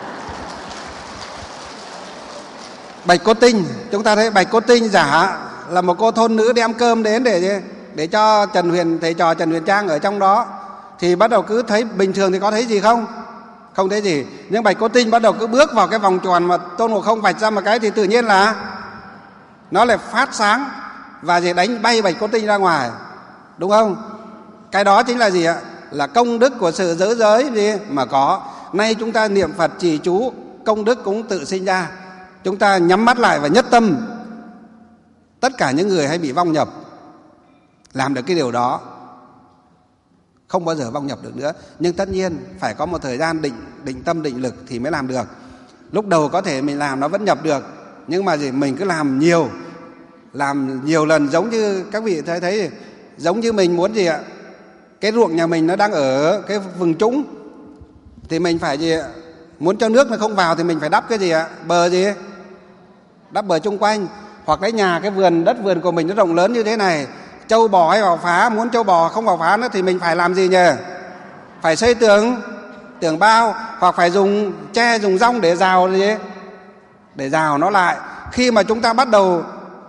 Bạch cốt tinh, chúng ta thấy bạch cốt tinh giả là một cô thôn nữ đem cơm đến để cho thầy trò Trần Huyền Trang ở trong đó. Thì bắt đầu cứ thấy bình thường thì có thấy gì không? Không thấy gì. Nhưng bạch cốt tinh bắt đầu cứ bước vào cái vòng tròn mà Tôn Ngộ Không vạch ra một cái thì tự nhiên là nó lại phát sáng và đánh bay bạch cốt tinh ra ngoài, đúng không? Cái đó chính là gì ạ? Là công đức của sự giữ giới gì mà có. Nay chúng ta niệm Phật trì chú, công đức cũng tự sinh ra. Chúng ta nhắm mắt lại và nhất tâm. Tất cả những người hay bị vong nhập làm được cái điều đó không bao giờ vong nhập được nữa. Nhưng tất nhiên phải có một thời gian định tâm định lực thì mới làm được. Lúc đầu có thể mình làm nó vẫn nhập được, nhưng mà mình cứ làm nhiều lần. Giống như các vị thấy giống như mình muốn gì ạ? Cái ruộng nhà mình nó đang ở cái vùng trũng thì mình phải gì ạ? Muốn cho nước nó không vào thì mình phải đắp cái gì ạ? Bờ gì? Đắp bờ chung quanh. Hoặc cái nhà, cái đất vườn của mình nó rộng lớn như thế này, trâu bò hay vào phá, muốn trâu bò không vào phá nữa thì mình phải làm gì nhỉ? Phải xây tường bao, hoặc phải dùng tre, dùng rong để rào gì? Để rào nó lại. Khi mà chúng ta bắt đầu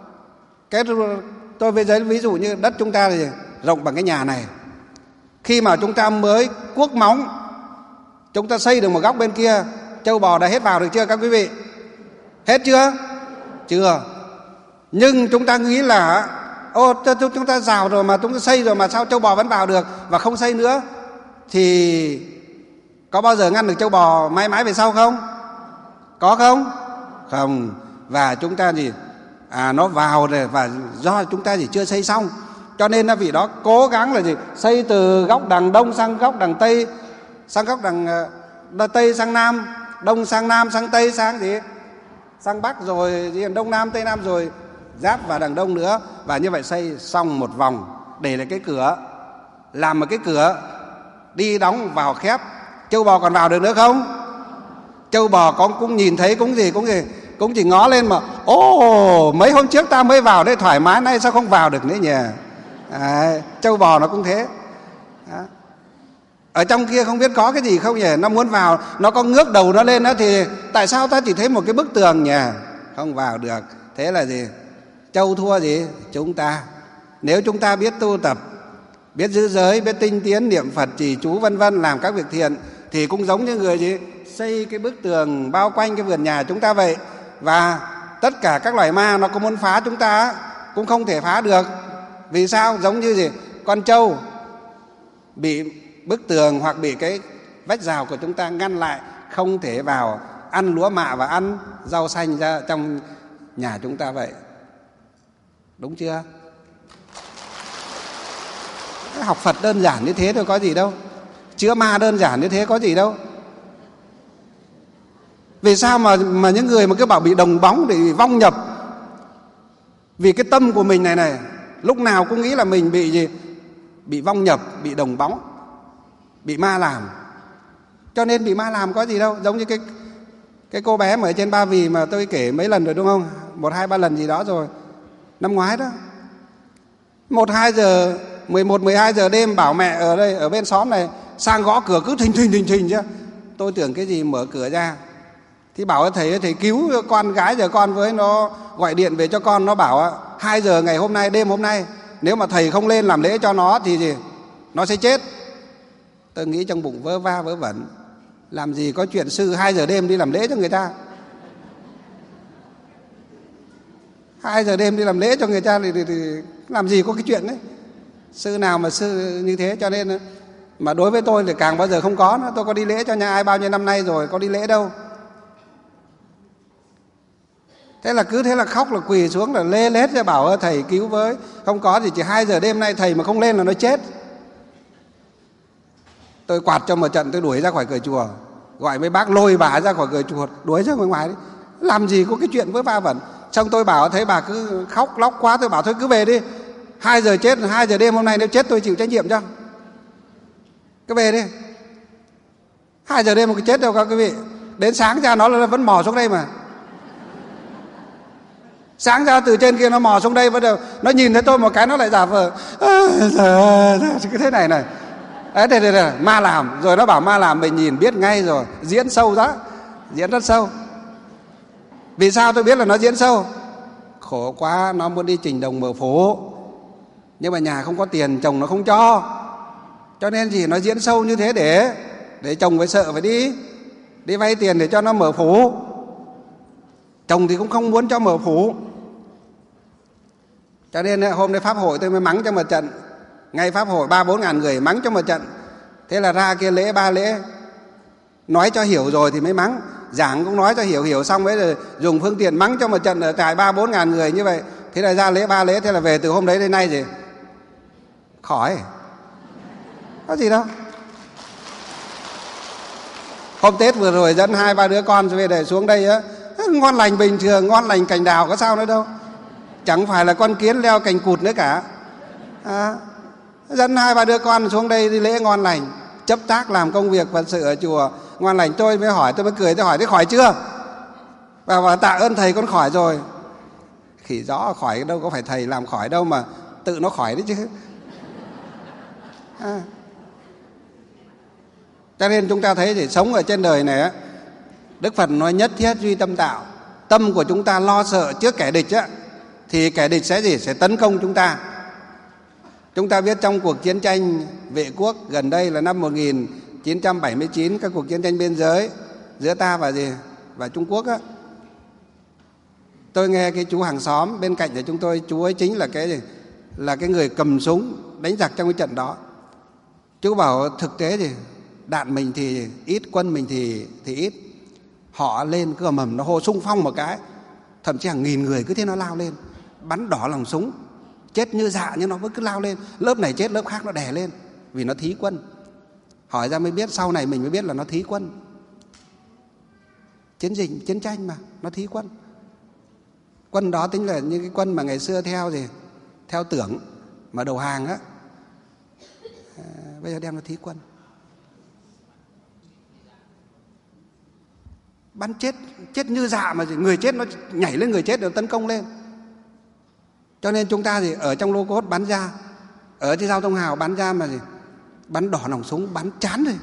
tôi ví dụ như đất chúng ta thì rộng bằng cái nhà này. Khi mà chúng ta mới cuốc móng, chúng ta xây được một góc bên kia, trâu bò đã hết vào được chưa các quý vị? Hết chưa? Chưa. Nhưng chúng ta nghĩ là chúng ta rào rồi mà, chúng ta xây rồi mà sao trâu bò vẫn vào được và không xây nữa, thì có bao giờ ngăn được trâu bò mãi mãi về sau không? Có không? Không. Và chúng ta nó vào rồi, và do chúng ta chưa xây xong, cho nên là vị đó cố gắng là xây từ góc đằng đông sang góc đằng tây, sang góc đằng tây sang nam, đông sang nam, sang tây sang sang bắc, rồi đông nam tây nam, rồi giáp vào đằng đông nữa. Và như vậy xây xong một vòng, để lại cái cửa, làm một cái cửa đi đóng vào khép. Châu bò còn vào được nữa không? Châu bò cũng nhìn thấy cũng chỉ ngó lên mà mấy hôm trước ta mới vào đây thoải mái, nay sao không vào được nữa nhỉ? Châu bò nó cũng thế. Ở trong kia không biết có cái gì không nhỉ? Nó muốn vào, nó có ngước đầu nó lên đó thì tại sao ta chỉ thấy một cái bức tường nhỉ? Không vào được. Thế là gì? Châu thua gì? Chúng ta. Nếu chúng ta biết tu tập, biết giữ giới, biết tinh tiến, niệm Phật, trì chú vân vân, làm các việc thiện, thì cũng giống như người xây cái bức tường bao quanh cái vườn nhà chúng ta vậy. Và tất cả các loài ma nó có muốn phá chúng ta cũng không thể phá được. Vì sao? Giống như con trâu bị bức tường hoặc bị cái vách rào của chúng ta ngăn lại, không thể vào ăn lúa mạ và ăn rau xanh ra trong nhà chúng ta vậy. Đúng chưa? Học Phật đơn giản như thế thôi, có gì đâu. Chữa ma đơn giản như thế, có gì đâu. Vì sao mà những người mà cứ bảo bị đồng bóng để bị vong nhập? Vì cái tâm của mình này lúc nào cũng nghĩ là mình bị vong nhập, bị đồng bóng, bị ma làm. Cho nên bị ma làm có gì đâu. Giống như cái cô bé mà ở trên Ba Vì mà tôi kể mấy lần rồi đúng không? 1, 2, 3 lần gì đó rồi. Năm ngoái đó, 11, 12 giờ đêm bảo mẹ ở đây, ở bên xóm này sang gõ cửa cứ thình chứ. Tôi tưởng cái gì, mở cửa ra thì bảo thầy cứu con gái giờ con với, nó gọi điện về cho con, nó bảo 2 giờ ngày hôm nay, đêm hôm nay, nếu mà thầy không lên làm lễ cho nó thì nó sẽ chết. Tôi nghĩ trong bụng vớ va vớ vẩn, làm gì có chuyện sư 2 giờ đêm đi làm lễ cho người ta. 2 giờ đêm đi làm lễ cho người ta thì làm gì có cái chuyện đấy. Sư nào mà sư như thế. Cho nên mà đối với tôi thì càng bao giờ không có nữa. Tôi có đi lễ cho nhà ai bao nhiêu năm nay rồi, có đi lễ đâu. Thế là cứ thế là khóc, là quỳ xuống, là lê lết ra bảo thầy cứu với. Không có thì chỉ 2 giờ đêm nay thầy mà không lên là nó chết. Tôi quạt cho một trận, tôi đuổi ra khỏi cửa chùa, gọi mấy bác lôi bà ra khỏi cửa chùa, đuổi ra ngoài đấy. Làm gì có cái chuyện với va vẩn. Xong tôi bảo, thấy bà cứ khóc lóc quá, tôi bảo thôi cứ về đi. 2 giờ chết, 2 giờ đêm hôm nay nếu chết tôi chịu trách nhiệm cho. Cứ về đi. 2 giờ đêm mà cứ chết đâu các quý vị. Đến sáng ra nó vẫn mò xuống đây mà. Sáng ra từ trên kia nó mò xuống đây, bắt đầu nó nhìn thấy tôi một cái nó lại giả vờ cái thế này này. Đấy, đây, ma làm. Rồi nó bảo ma làm, mình nhìn biết ngay rồi. Diễn sâu đó, diễn rất sâu. Vì sao tôi biết là nó diễn sâu? Khổ quá, nó muốn đi trình đồng mở phố, nhưng mà nhà không có tiền, chồng nó không cho nên gì nó diễn sâu như thế để chồng phải sợ phải đi vay tiền để cho nó mở phố. Chồng thì cũng không muốn cho mở phố. Cho nên hôm nay pháp hội tôi mới mắng cho một trận. Ngay pháp hội 3-4 ngàn người mắng cho một trận. Thế là ra kia lễ 3 lễ, nói cho hiểu rồi thì mới mắng. Giảng cũng nói cho hiểu xong mới rồi dùng phương tiện mắng cho một trận ở tại 3-4 ngàn người như vậy. Thế là ra lễ 3 lễ, thế là về từ hôm đấy đến nay gì khỏi, có gì đâu. Hôm Tết vừa rồi dẫn 2-3 đứa con về để xuống đây á, ngon lành bình thường, ngon lành cành đào có sao nữa đâu. Chẳng phải là con kiến leo cành cụt nữa cả. Dẫn 2-3 đứa con xuống đây đi lễ ngon lành, chấp tác làm công việc Phật sự ở chùa ngon lành. Tôi mới hỏi, tôi mới cười, tôi hỏi thế khỏi chưa? Và tạ ơn thầy con khỏi rồi. Khỉ rõ khỏi đâu có phải thầy làm khỏi đâu mà tự nó khỏi đấy chứ. Cho nên chúng ta thấy thì sống ở trên đời này á, Đức Phật nói nhất thiết duy tâm tạo. Tâm của chúng ta lo sợ trước kẻ địch á, thì kẻ địch sẽ gì? Sẽ tấn công chúng ta. Chúng ta biết trong cuộc chiến tranh vệ quốc gần đây là năm 1979, các cuộc chiến tranh biên giới giữa ta và Trung Quốc á. Tôi nghe cái chú hàng xóm bên cạnh của chúng tôi, chú ấy chính là cái người cầm súng đánh giặc trong cái trận đó. Chú bảo thực tế thì đạn mình thì ít, quân mình thì ít. Họ lên cứ mầm nó hô xung phong một cái, thậm chí hàng nghìn người cứ thế nó lao lên, bắn đỏ lòng súng, chết như dạ nhưng nó vẫn cứ lao lên. Lớp này chết lớp khác nó đè lên, vì nó thí quân. Hỏi ra mới biết, sau này mình mới biết là nó thí quân. Chiến dịch, chiến tranh mà, nó thí quân. Quân đó tính là những cái quân mà ngày xưa theo tưởng mà đầu hàng á, bây giờ đem nó thí quân. Bắn chết như dạ mà người chết nó nhảy lên, người chết đều tấn công lên. Cho nên chúng ta ở trong lô cốt bắn ra, ở trên giao thông hào bắn ra mà bắn đỏ nòng súng, bắn chán rồi,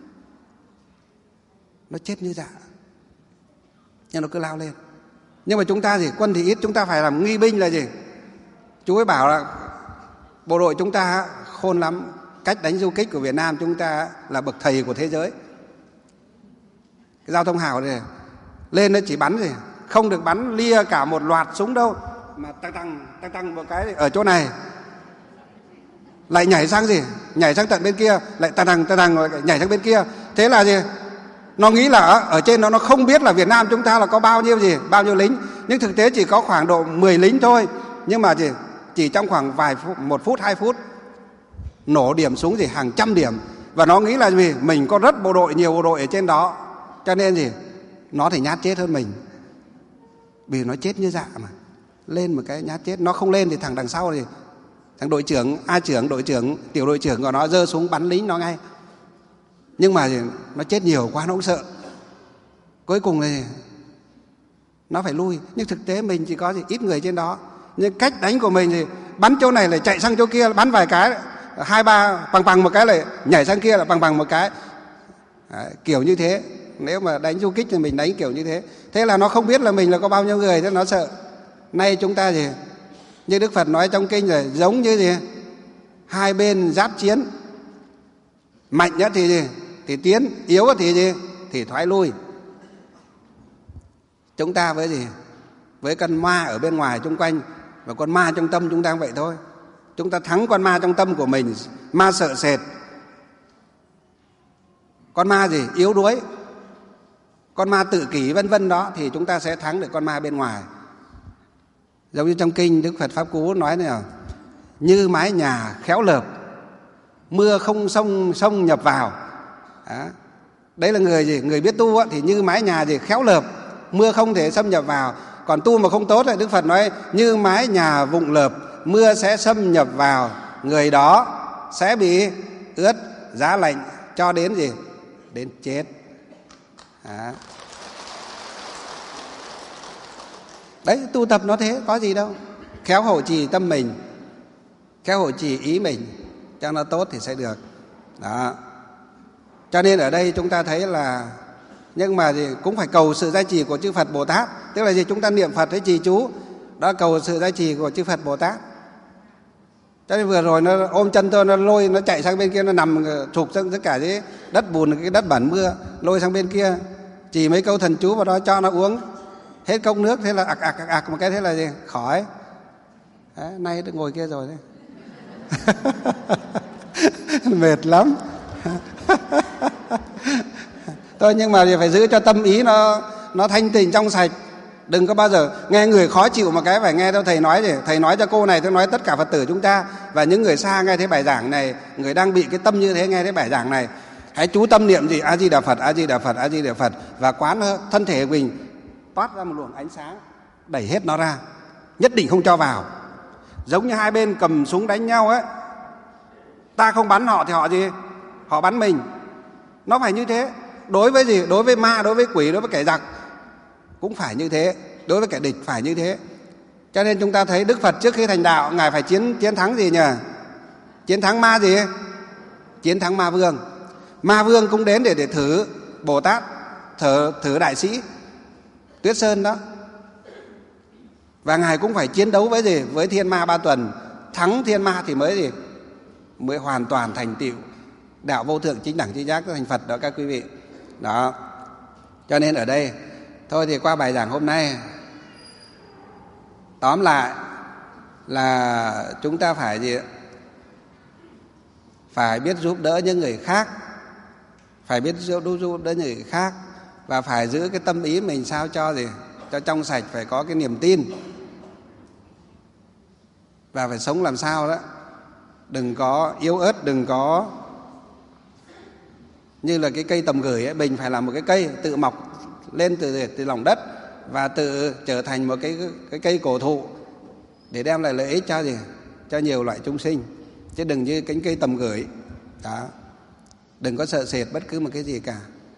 nó chết như dạ, nhưng nó cứ lao lên. Nhưng mà chúng ta quân thì ít, chúng ta phải làm nghi binh là gì? Chú ấy bảo là bộ đội chúng ta khôn lắm, cách đánh du kích của Việt Nam chúng ta là bậc thầy của thế giới. Cái giao thông hào này lên nó chỉ bắn gì, không được bắn lia cả một loạt súng đâu, mà tăng một cái ở chỗ này lại nhảy sang nhảy sang tận bên kia, lại tăng nhảy sang bên kia. Thế là nó nghĩ là ở trên nó không biết là Việt Nam chúng ta là có bao nhiêu lính, nhưng thực tế chỉ có khoảng độ 10 lính thôi. Nhưng mà chỉ trong khoảng vài phút, 1 phút 2 phút nổ điểm súng hàng trăm điểm, và nó nghĩ là mình có rất nhiều bộ đội ở trên đó, cho nên nó thì nhát chết hơn mình, vì nó chết như dạ mà. Lên một cái nhát chết, nó không lên thì thằng đằng sau thằng đội trưởng, A trưởng, đội trưởng, tiểu đội trưởng của nó giơ súng bắn lính nó ngay. Nhưng mà nó chết nhiều quá nó cũng sợ, cuối cùng thì nó phải lui. Nhưng thực tế mình chỉ có ít người trên đó, nhưng cách đánh của mình bắn chỗ này lại chạy sang chỗ kia, bắn vài cái 2-3 bằng một cái lại nhảy sang kia là bằng một cái. Đấy, kiểu như thế. Nếu mà đánh du kích thì mình đánh kiểu như thế. Thế là nó không biết là mình là có bao nhiêu người, thế nó sợ. Nay chúng ta như Đức Phật nói trong kinh rồi, giống như hai bên giáp chiến, mạnh nhất thì tiến, yếu thì thoái lui. Chúng ta với con ma ở bên ngoài chung quanh và con ma trong tâm chúng ta cũng vậy thôi. Chúng ta thắng con ma trong tâm của mình, ma sợ sệt, con ma yếu đuối, con ma tự kỷ vân vân đó, thì chúng ta sẽ thắng được con ma bên ngoài. Giống như trong kinh Đức Phật Pháp Cú nói này, như mái nhà khéo lợp, mưa không xông nhập vào. Đó. Đấy là người biết tu á, thì như mái nhà khéo lợp, mưa không thể xâm nhập vào. Còn tu mà không tốt thì Đức Phật nói như mái nhà vụng lợp, mưa sẽ xâm nhập vào, người đó sẽ bị ướt giá lạnh cho đến đến chết. Đó. Đấy, tu tập nó thế, có gì đâu. Khéo hộ trì tâm mình, khéo hộ trì ý mình cho nó tốt thì sẽ được. Đó. Cho nên ở đây chúng ta thấy là, nhưng mà gì cũng phải cầu sự gia trì của chư Phật Bồ Tát. Tức là gì? Chúng ta niệm Phật với trì chú, đó cầu sự gia trì của chư Phật Bồ Tát. Cho nên vừa rồi nó ôm chân tôi, nó lôi, nó chạy sang bên kia, nó nằm thụp sang tất cả cái đất bùn, cái đất bẩn mưa, lôi sang bên kia, chỉ mấy câu thần chú vào đó cho nó uống hết cốc nước, thế là ạc một cái, thế là gì? Khỏi. Đấy, nay được ngồi kia rồi đấy. Mệt lắm. Thôi nhưng mà phải giữ cho tâm ý nó thanh tịnh trong sạch. Đừng có bao giờ nghe người khó chịu một cái phải nghe theo thầy nói gì. Thầy nói cho cô này, tôi nói tất cả Phật tử chúng ta, và những người xa nghe thấy bài giảng này, người đang bị cái tâm như thế nghe thấy bài giảng này, hãy chú tâm niệm gì? A Di Đà Phật, A Di Đà Phật, A Di Đà Phật, và quán thân thể mình toát ra một luồng ánh sáng, đẩy hết nó ra, nhất định không cho vào. Giống như hai bên cầm súng đánh nhau ấy, ta không bắn họ thì họ gì? Họ bắn mình. Nó phải như thế. Đối với gì? Đối với ma, đối với quỷ, đối với kẻ giặc cũng phải như thế, đối với kẻ địch phải như thế. Cho nên chúng ta thấy Đức Phật trước khi thành đạo, Ngài phải chiến thắng gì nhỉ? Chiến thắng ma gì? Chiến thắng ma vương. Ma vương cũng đến để thử Bồ Tát, thử đại sĩ Tuyết Sơn đó. Và Ngài cũng phải chiến đấu với gì? Với thiên ma 3 tuần. Thắng thiên ma thì mới gì? Mới hoàn toàn thành tựu đạo vô thượng chính đẳng chính giác thành Phật đó các quý vị. Đó. Cho nên ở đây thôi thì qua bài giảng hôm nay, tóm lại là chúng ta phải gì? Phải biết giúp đỡ những người khác, phải biết giúp đỡ những người khác, và phải giữ cái tâm ý mình sao cho gì? Cho trong sạch, phải có cái niềm tin, và phải sống làm sao đó đừng có yếu ớt, đừng có như là cái cây tầm gửi ấy. Mình phải là một cái cây tự mọc lên từ lòng đất và tự trở thành một cái cây cổ thụ để đem lại lợi ích cho gì? Cho nhiều loại chúng sinh, chứ đừng như cánh cây tầm gửi đó. Đừng có sợ sệt bất cứ một cái gì cả.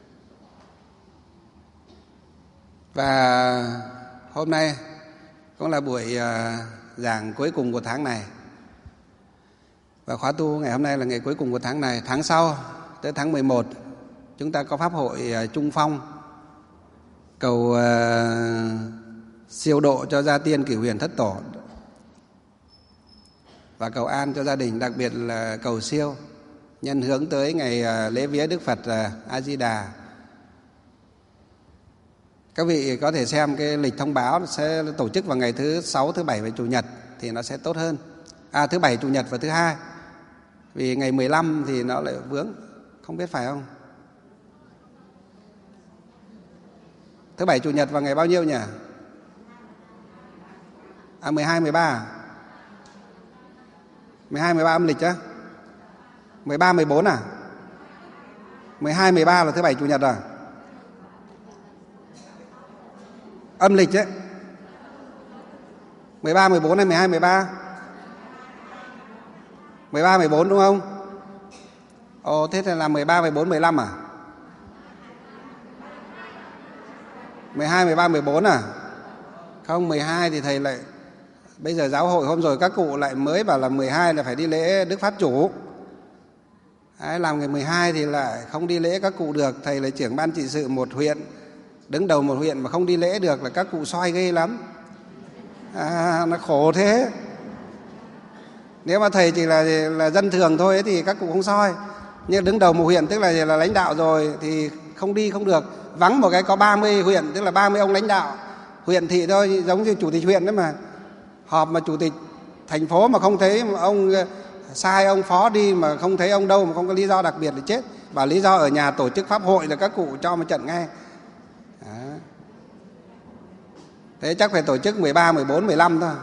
Và hôm nay cũng là buổi giảng cuối cùng của tháng này, và khóa tu ngày hôm nay là ngày cuối cùng của tháng này. Tháng sau tới tháng 11 chúng ta có pháp hội Trung Phong, cầu siêu độ cho gia tiên Cửu Huyền Thất Tổ và cầu an cho gia đình, đặc biệt là cầu siêu nhân hướng tới ngày lễ vía Đức Phật A Di Đà. Các vị có thể xem cái lịch thông báo, nó sẽ tổ chức vào ngày thứ 6, thứ 7 và Chủ nhật thì nó sẽ tốt hơn. Thứ 7, Chủ nhật và thứ 2. Vì ngày 15 thì nó lại vướng, không biết phải không? Thứ 7, Chủ nhật vào ngày bao nhiêu nhỉ? 12, 13 à? 12, 13 âm lịch á? 13, 14 à? 12, 13 là thứ 7, Chủ nhật à? Âm lịch ấy. 13, 14 hay 12, 13? 13, 14 đúng không? Thế thì là 13, 14, 15 à? 12, 13, 14 à? Không, 12 thì thầy lại, bây giờ giáo hội hôm rồi các cụ lại mới bảo là 12 là phải đi lễ Đức Pháp Chủ. Làm ngày 12 thì lại không đi lễ các cụ được. Thầy là trưởng ban trị sự một huyện, đứng đầu một huyện mà không đi lễ được là các cụ soi ghê lắm. Nó khổ thế. Nếu mà thầy chỉ là dân thường thôi ấy, thì các cụ không soi. Nhưng đứng đầu một huyện tức là lãnh đạo rồi thì không đi không được. Vắng một cái có 30 huyện, tức là 30 ông lãnh đạo huyện thị thôi, giống như chủ tịch huyện đấy mà. Họp mà chủ tịch thành phố mà không thấy ông, sai ông phó đi mà không thấy ông đâu, mà không có lý do đặc biệt thì chết. Và lý do ở nhà tổ chức pháp hội là các cụ cho một trận ngay. Thế chắc phải tổ chức 13, 14, 15 thôi.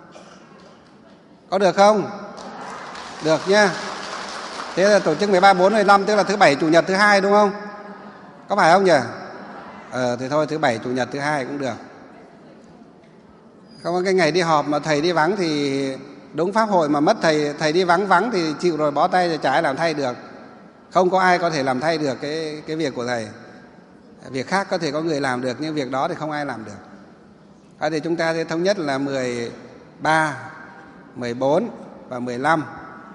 Có được không? Được nha. Thế là tổ chức 13, 14, 15 tức là thứ 7, Chủ nhật, thứ 2 đúng không? Có phải không nhỉ? Thì thôi thứ 7, Chủ nhật, thứ 2 cũng được. Không có cái ngày đi họp mà thầy đi vắng thì đúng pháp hội mà mất thầy đi vắng thì chịu rồi, bó tay rồi, chả ai làm thay được. Không có ai có thể làm thay được cái việc của thầy. Việc khác có thể có người làm được, nhưng việc đó thì không ai làm được. Thì chúng ta sẽ thống nhất là 13, 14 và 15.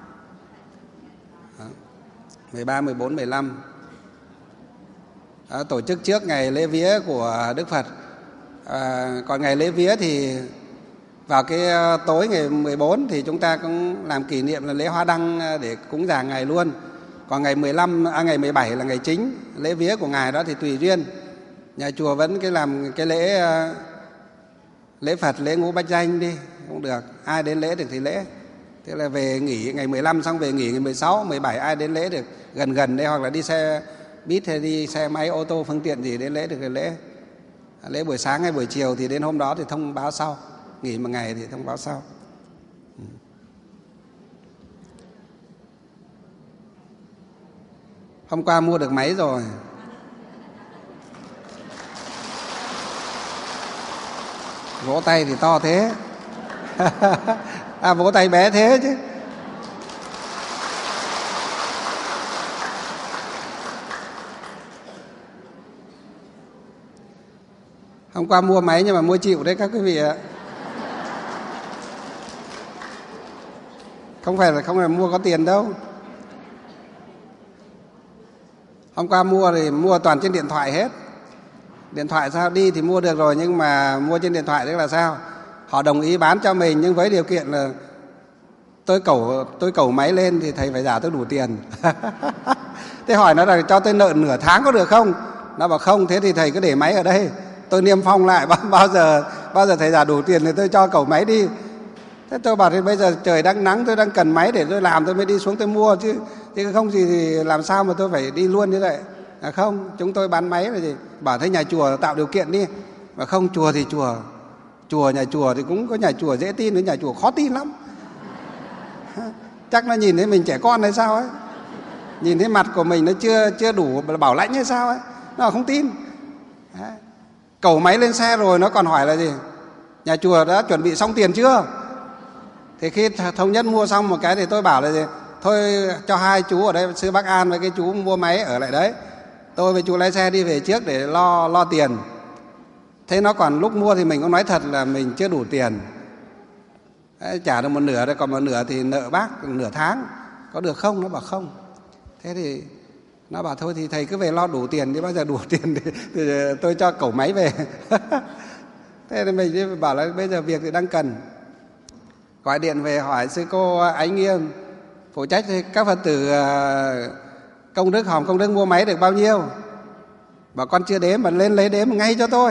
13, 14, 15. Tổ chức trước ngày lễ vía của Đức Phật. Còn ngày lễ vía thì vào cái tối ngày 14 thì chúng ta cũng làm kỷ niệm là lễ Hoa Đăng để cúng dường Ngài luôn. Còn ngày ngày 17 là ngày chính lễ vía của Ngài, đó thì tùy duyên. Nhà chùa vẫn làm cái lễ Phật, lễ Ngũ Bách Danh đi cũng được, ai đến lễ được thì lễ. Thế là về nghỉ ngày 15 xong về nghỉ ngày 16, 17 ai đến lễ được gần đây, hoặc là đi xe buýt hay đi xe máy ô tô phương tiện gì đến lễ được thì lễ. Lễ buổi sáng hay buổi chiều thì đến hôm đó thì thông báo sau, nghỉ một ngày thì thông báo sau. Hôm qua mua được máy rồi. Vỗ tay thì to thế. Vỗ tay bé thế chứ. Hôm qua mua máy nhưng mà mua chịu đấy các quý vị ạ. Không phải mua có tiền đâu. Hôm qua mua thì mua toàn trên điện thoại hết. Điện thoại sao đi thì mua được rồi, nhưng mà mua trên điện thoại tức là sao? Họ đồng ý bán cho mình nhưng với điều kiện là tôi cẩu máy lên thì thầy phải trả tôi đủ tiền. Thế hỏi nó là cho tôi nợ nửa tháng có được không? Nó bảo không, thế thì thầy cứ để máy ở đây, tôi niêm phong lại, bao giờ thầy trả đủ tiền thì tôi cho cẩu máy đi. Thế tôi bảo thì bây giờ trời đang nắng, tôi đang cần máy để tôi làm, tôi mới đi xuống tôi mua chứ không gì thì làm sao mà tôi phải đi luôn như vậy. Không, chúng tôi bán máy là gì? Bảo thế nhà chùa tạo điều kiện đi. Mà không, chùa thì nhà chùa thì cũng có nhà chùa dễ tin, với nhà chùa khó tin lắm. Chắc nó nhìn thấy mình trẻ con hay sao ấy, nhìn thấy mặt của mình nó chưa đủ bảo lãnh hay sao ấy, nó không tin. Cẩu máy lên xe rồi nó còn hỏi là gì? Nhà chùa đã chuẩn bị xong tiền chưa? Thì khi thống nhất mua xong một cái thì tôi bảo là gì? Thôi cho hai chú ở đây, sư Bắc An với cái chú mua máy ở lại đấy, tôi với chú lái xe đi về trước để lo tiền. Thế nó còn lúc mua thì mình cũng nói thật là mình chưa đủ tiền. Đấy, trả được một nửa đấy, còn một nửa thì nợ bác nửa tháng, có được không? Nó bảo không. Thế thì nó bảo thôi thì thầy cứ về lo đủ tiền đi, bao giờ đủ tiền thì tôi cho cẩu máy về. Thế thì mình bảo là bây giờ việc thì đang cần. Gọi điện về hỏi sư cô Ánh Nghiêm phụ trách các Phật tử công đức, hòm công đức mua máy được bao nhiêu. Bảo con chưa đếm, mà lên lấy đếm ngay cho tôi.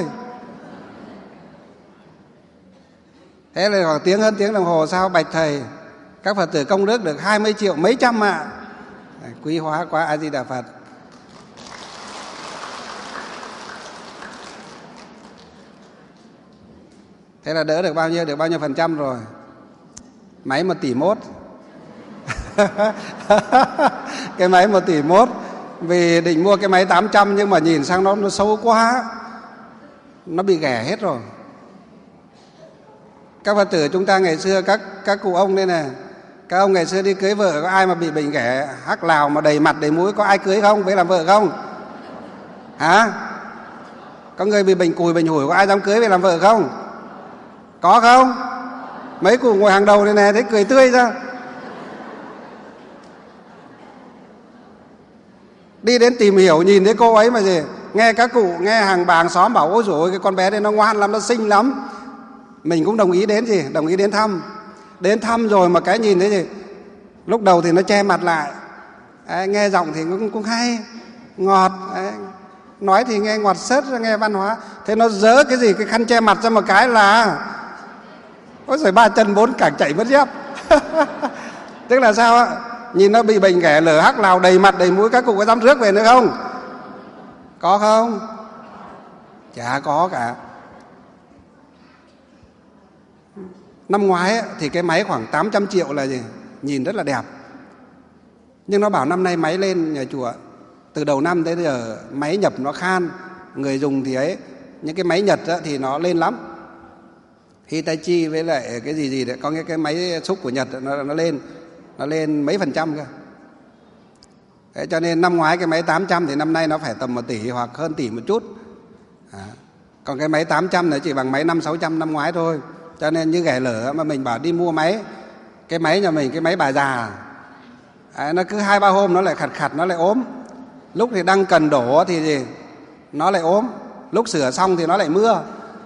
Thế là khoảng hơn tiếng đồng hồ sau bạch thầy, các Phật tử công đức được 20 triệu mấy trăm ạ. Quý hóa quá, A Di Đà Phật. Thế là đỡ được bao nhiêu phần trăm rồi? Máy 1,1 tỷ. Cái máy 1,1 tỷ, vì định mua cái máy 800 nhưng mà nhìn sang nó xấu quá, nó bị ghẻ hết rồi. Các Phật tử chúng ta ngày xưa, các cụ ông đây này, các ông ngày xưa đi cưới vợ có ai mà bị bệnh ghẻ hắc lào mà đầy mặt đầy mũi, có ai cưới không? Với làm vợ không? Hả? Có người bị bệnh cùi bệnh hủi, có ai dám cưới về làm vợ không? Có không? Mấy cụ ngồi hàng đầu này này thấy cười tươi ra. Đi đến tìm hiểu nhìn thấy cô ấy mà gì, nghe các cụ, nghe hàng bà hàng xóm bảo ôi dồi ôi cái con bé này nó ngoan lắm, nó xinh lắm. Mình cũng đồng ý đến gì? Đồng ý đến thăm. Đến thăm rồi mà cái nhìn thấy gì? Lúc đầu thì nó che mặt lại. Đấy, nghe giọng thì cũng hay, ngọt. Đấy, nói thì nghe ngọt sớt, nghe văn hóa. Thế nó dỡ cái gì, cái khăn che mặt ra một cái là ôi giời, 3 chân 4 cẳng chạy mất dép. Tức là sao ạ? Nhìn nó bị bệnh ghẻ lở hắc lào đầy mặt đầy mũi, các cụ có dám rước về nữa không? Có không? Chả có cả. Năm ngoái thì cái máy khoảng 800 triệu là gì? Nhìn rất là đẹp. Nhưng nó bảo năm nay máy lên nhà chùa, từ đầu năm tới giờ máy nhập nó khan, người dùng thì ấy, những cái máy Nhật thì nó lên lắm. Hitachi với lại cái gì đấy, có cái máy xúc của Nhật nó lên mấy phần trăm cơ. Thế cho nên năm ngoái cái máy 800 thì năm nay nó phải tầm 1 tỷ hoặc hơn tỷ một chút. Còn cái máy 800 này chỉ bằng máy 500-600 năm ngoái thôi. Cho nên như ghẻ lở mà mình bảo đi mua máy, cái máy nhà mình, cái máy bà già, nó cứ 2-3 hôm nó lại khặt khặt, nó lại ốm. Lúc thì đang cần đổ thì gì nó lại ốm, lúc sửa xong thì nó lại mưa.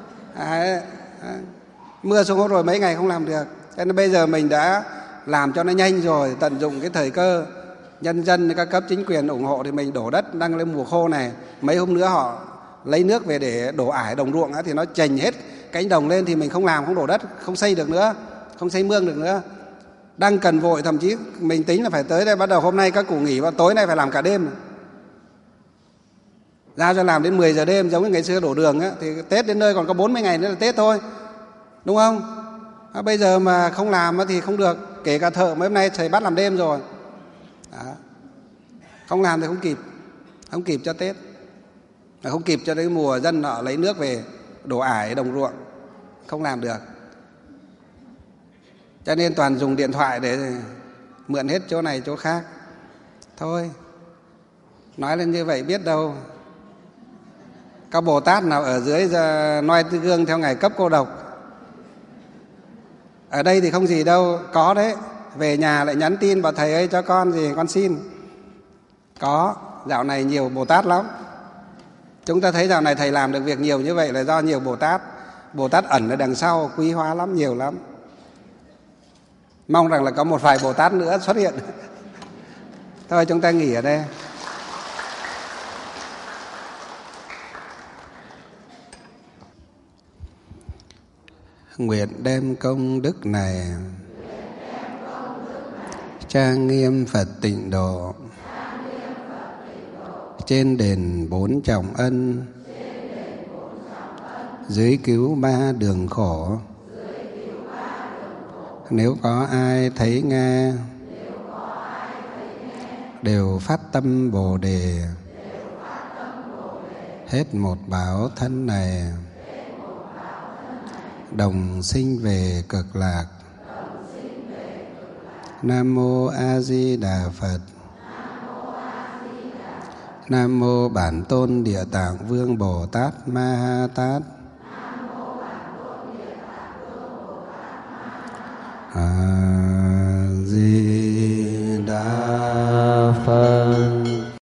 Mưa xuống rồi mấy ngày không làm được. Cho nên bây giờ mình đã làm cho nó nhanh rồi, tận dụng cái thời cơ, nhân dân các cấp chính quyền ủng hộ thì mình đổ đất. Đang lên mùa khô này, mấy hôm nữa họ lấy nước về để đổ ải đồng ruộng thì nó chành hết cánh đồng lên thì mình không làm, không đổ đất, không xây được nữa, không xây mương được nữa. Đang cần vội, thậm chí mình tính là phải tới đây, bắt đầu hôm nay các cụ nghỉ và tối nay phải làm cả đêm, giao cho làm đến 10 giờ đêm. Giống như ngày xưa đổ đường thì Tết đến nơi còn có 40 ngày nữa là Tết thôi, đúng không? Bây giờ mà không làm thì không được. Kể cả thợ mấy hôm nay thầy bắt làm đêm rồi. Không làm thì không kịp cho Tết, không kịp cho đến mùa dân họ lấy nước về đổ ải đồng ruộng, không làm được. Cho nên toàn dùng điện thoại để mượn hết chỗ này chỗ khác thôi. Nói lên như vậy biết đâu các Bồ Tát nào ở dưới noi tư gương theo ngày cấp cô độc. Ở đây thì không gì đâu, có đấy. Về nhà lại nhắn tin bảo thầy ơi cho con gì, con xin. Có, dạo này nhiều Bồ Tát lắm. Chúng ta thấy dạo này thầy làm được việc nhiều như vậy là do nhiều Bồ Tát. Bồ Tát ẩn ở đằng sau quý hóa lắm, nhiều lắm. Mong rằng là có một vài Bồ Tát nữa xuất hiện. Thôi chúng ta nghỉ ở đây. Nguyện đem công đức này trang nghiêm Phật tịnh độ, trên đền 4 trọng ân, dưới cứu 3 đường khổ. Nếu có ai thấy nghe, đều phát tâm Bồ Đề, hết một báo thân này, đồng sinh về cực lạc. Nam mô A Di Đà Phật. Nam mô Bản Tôn Địa Tạng Vương Bồ Tát Ma Ha Tát. A Di Đà Phật.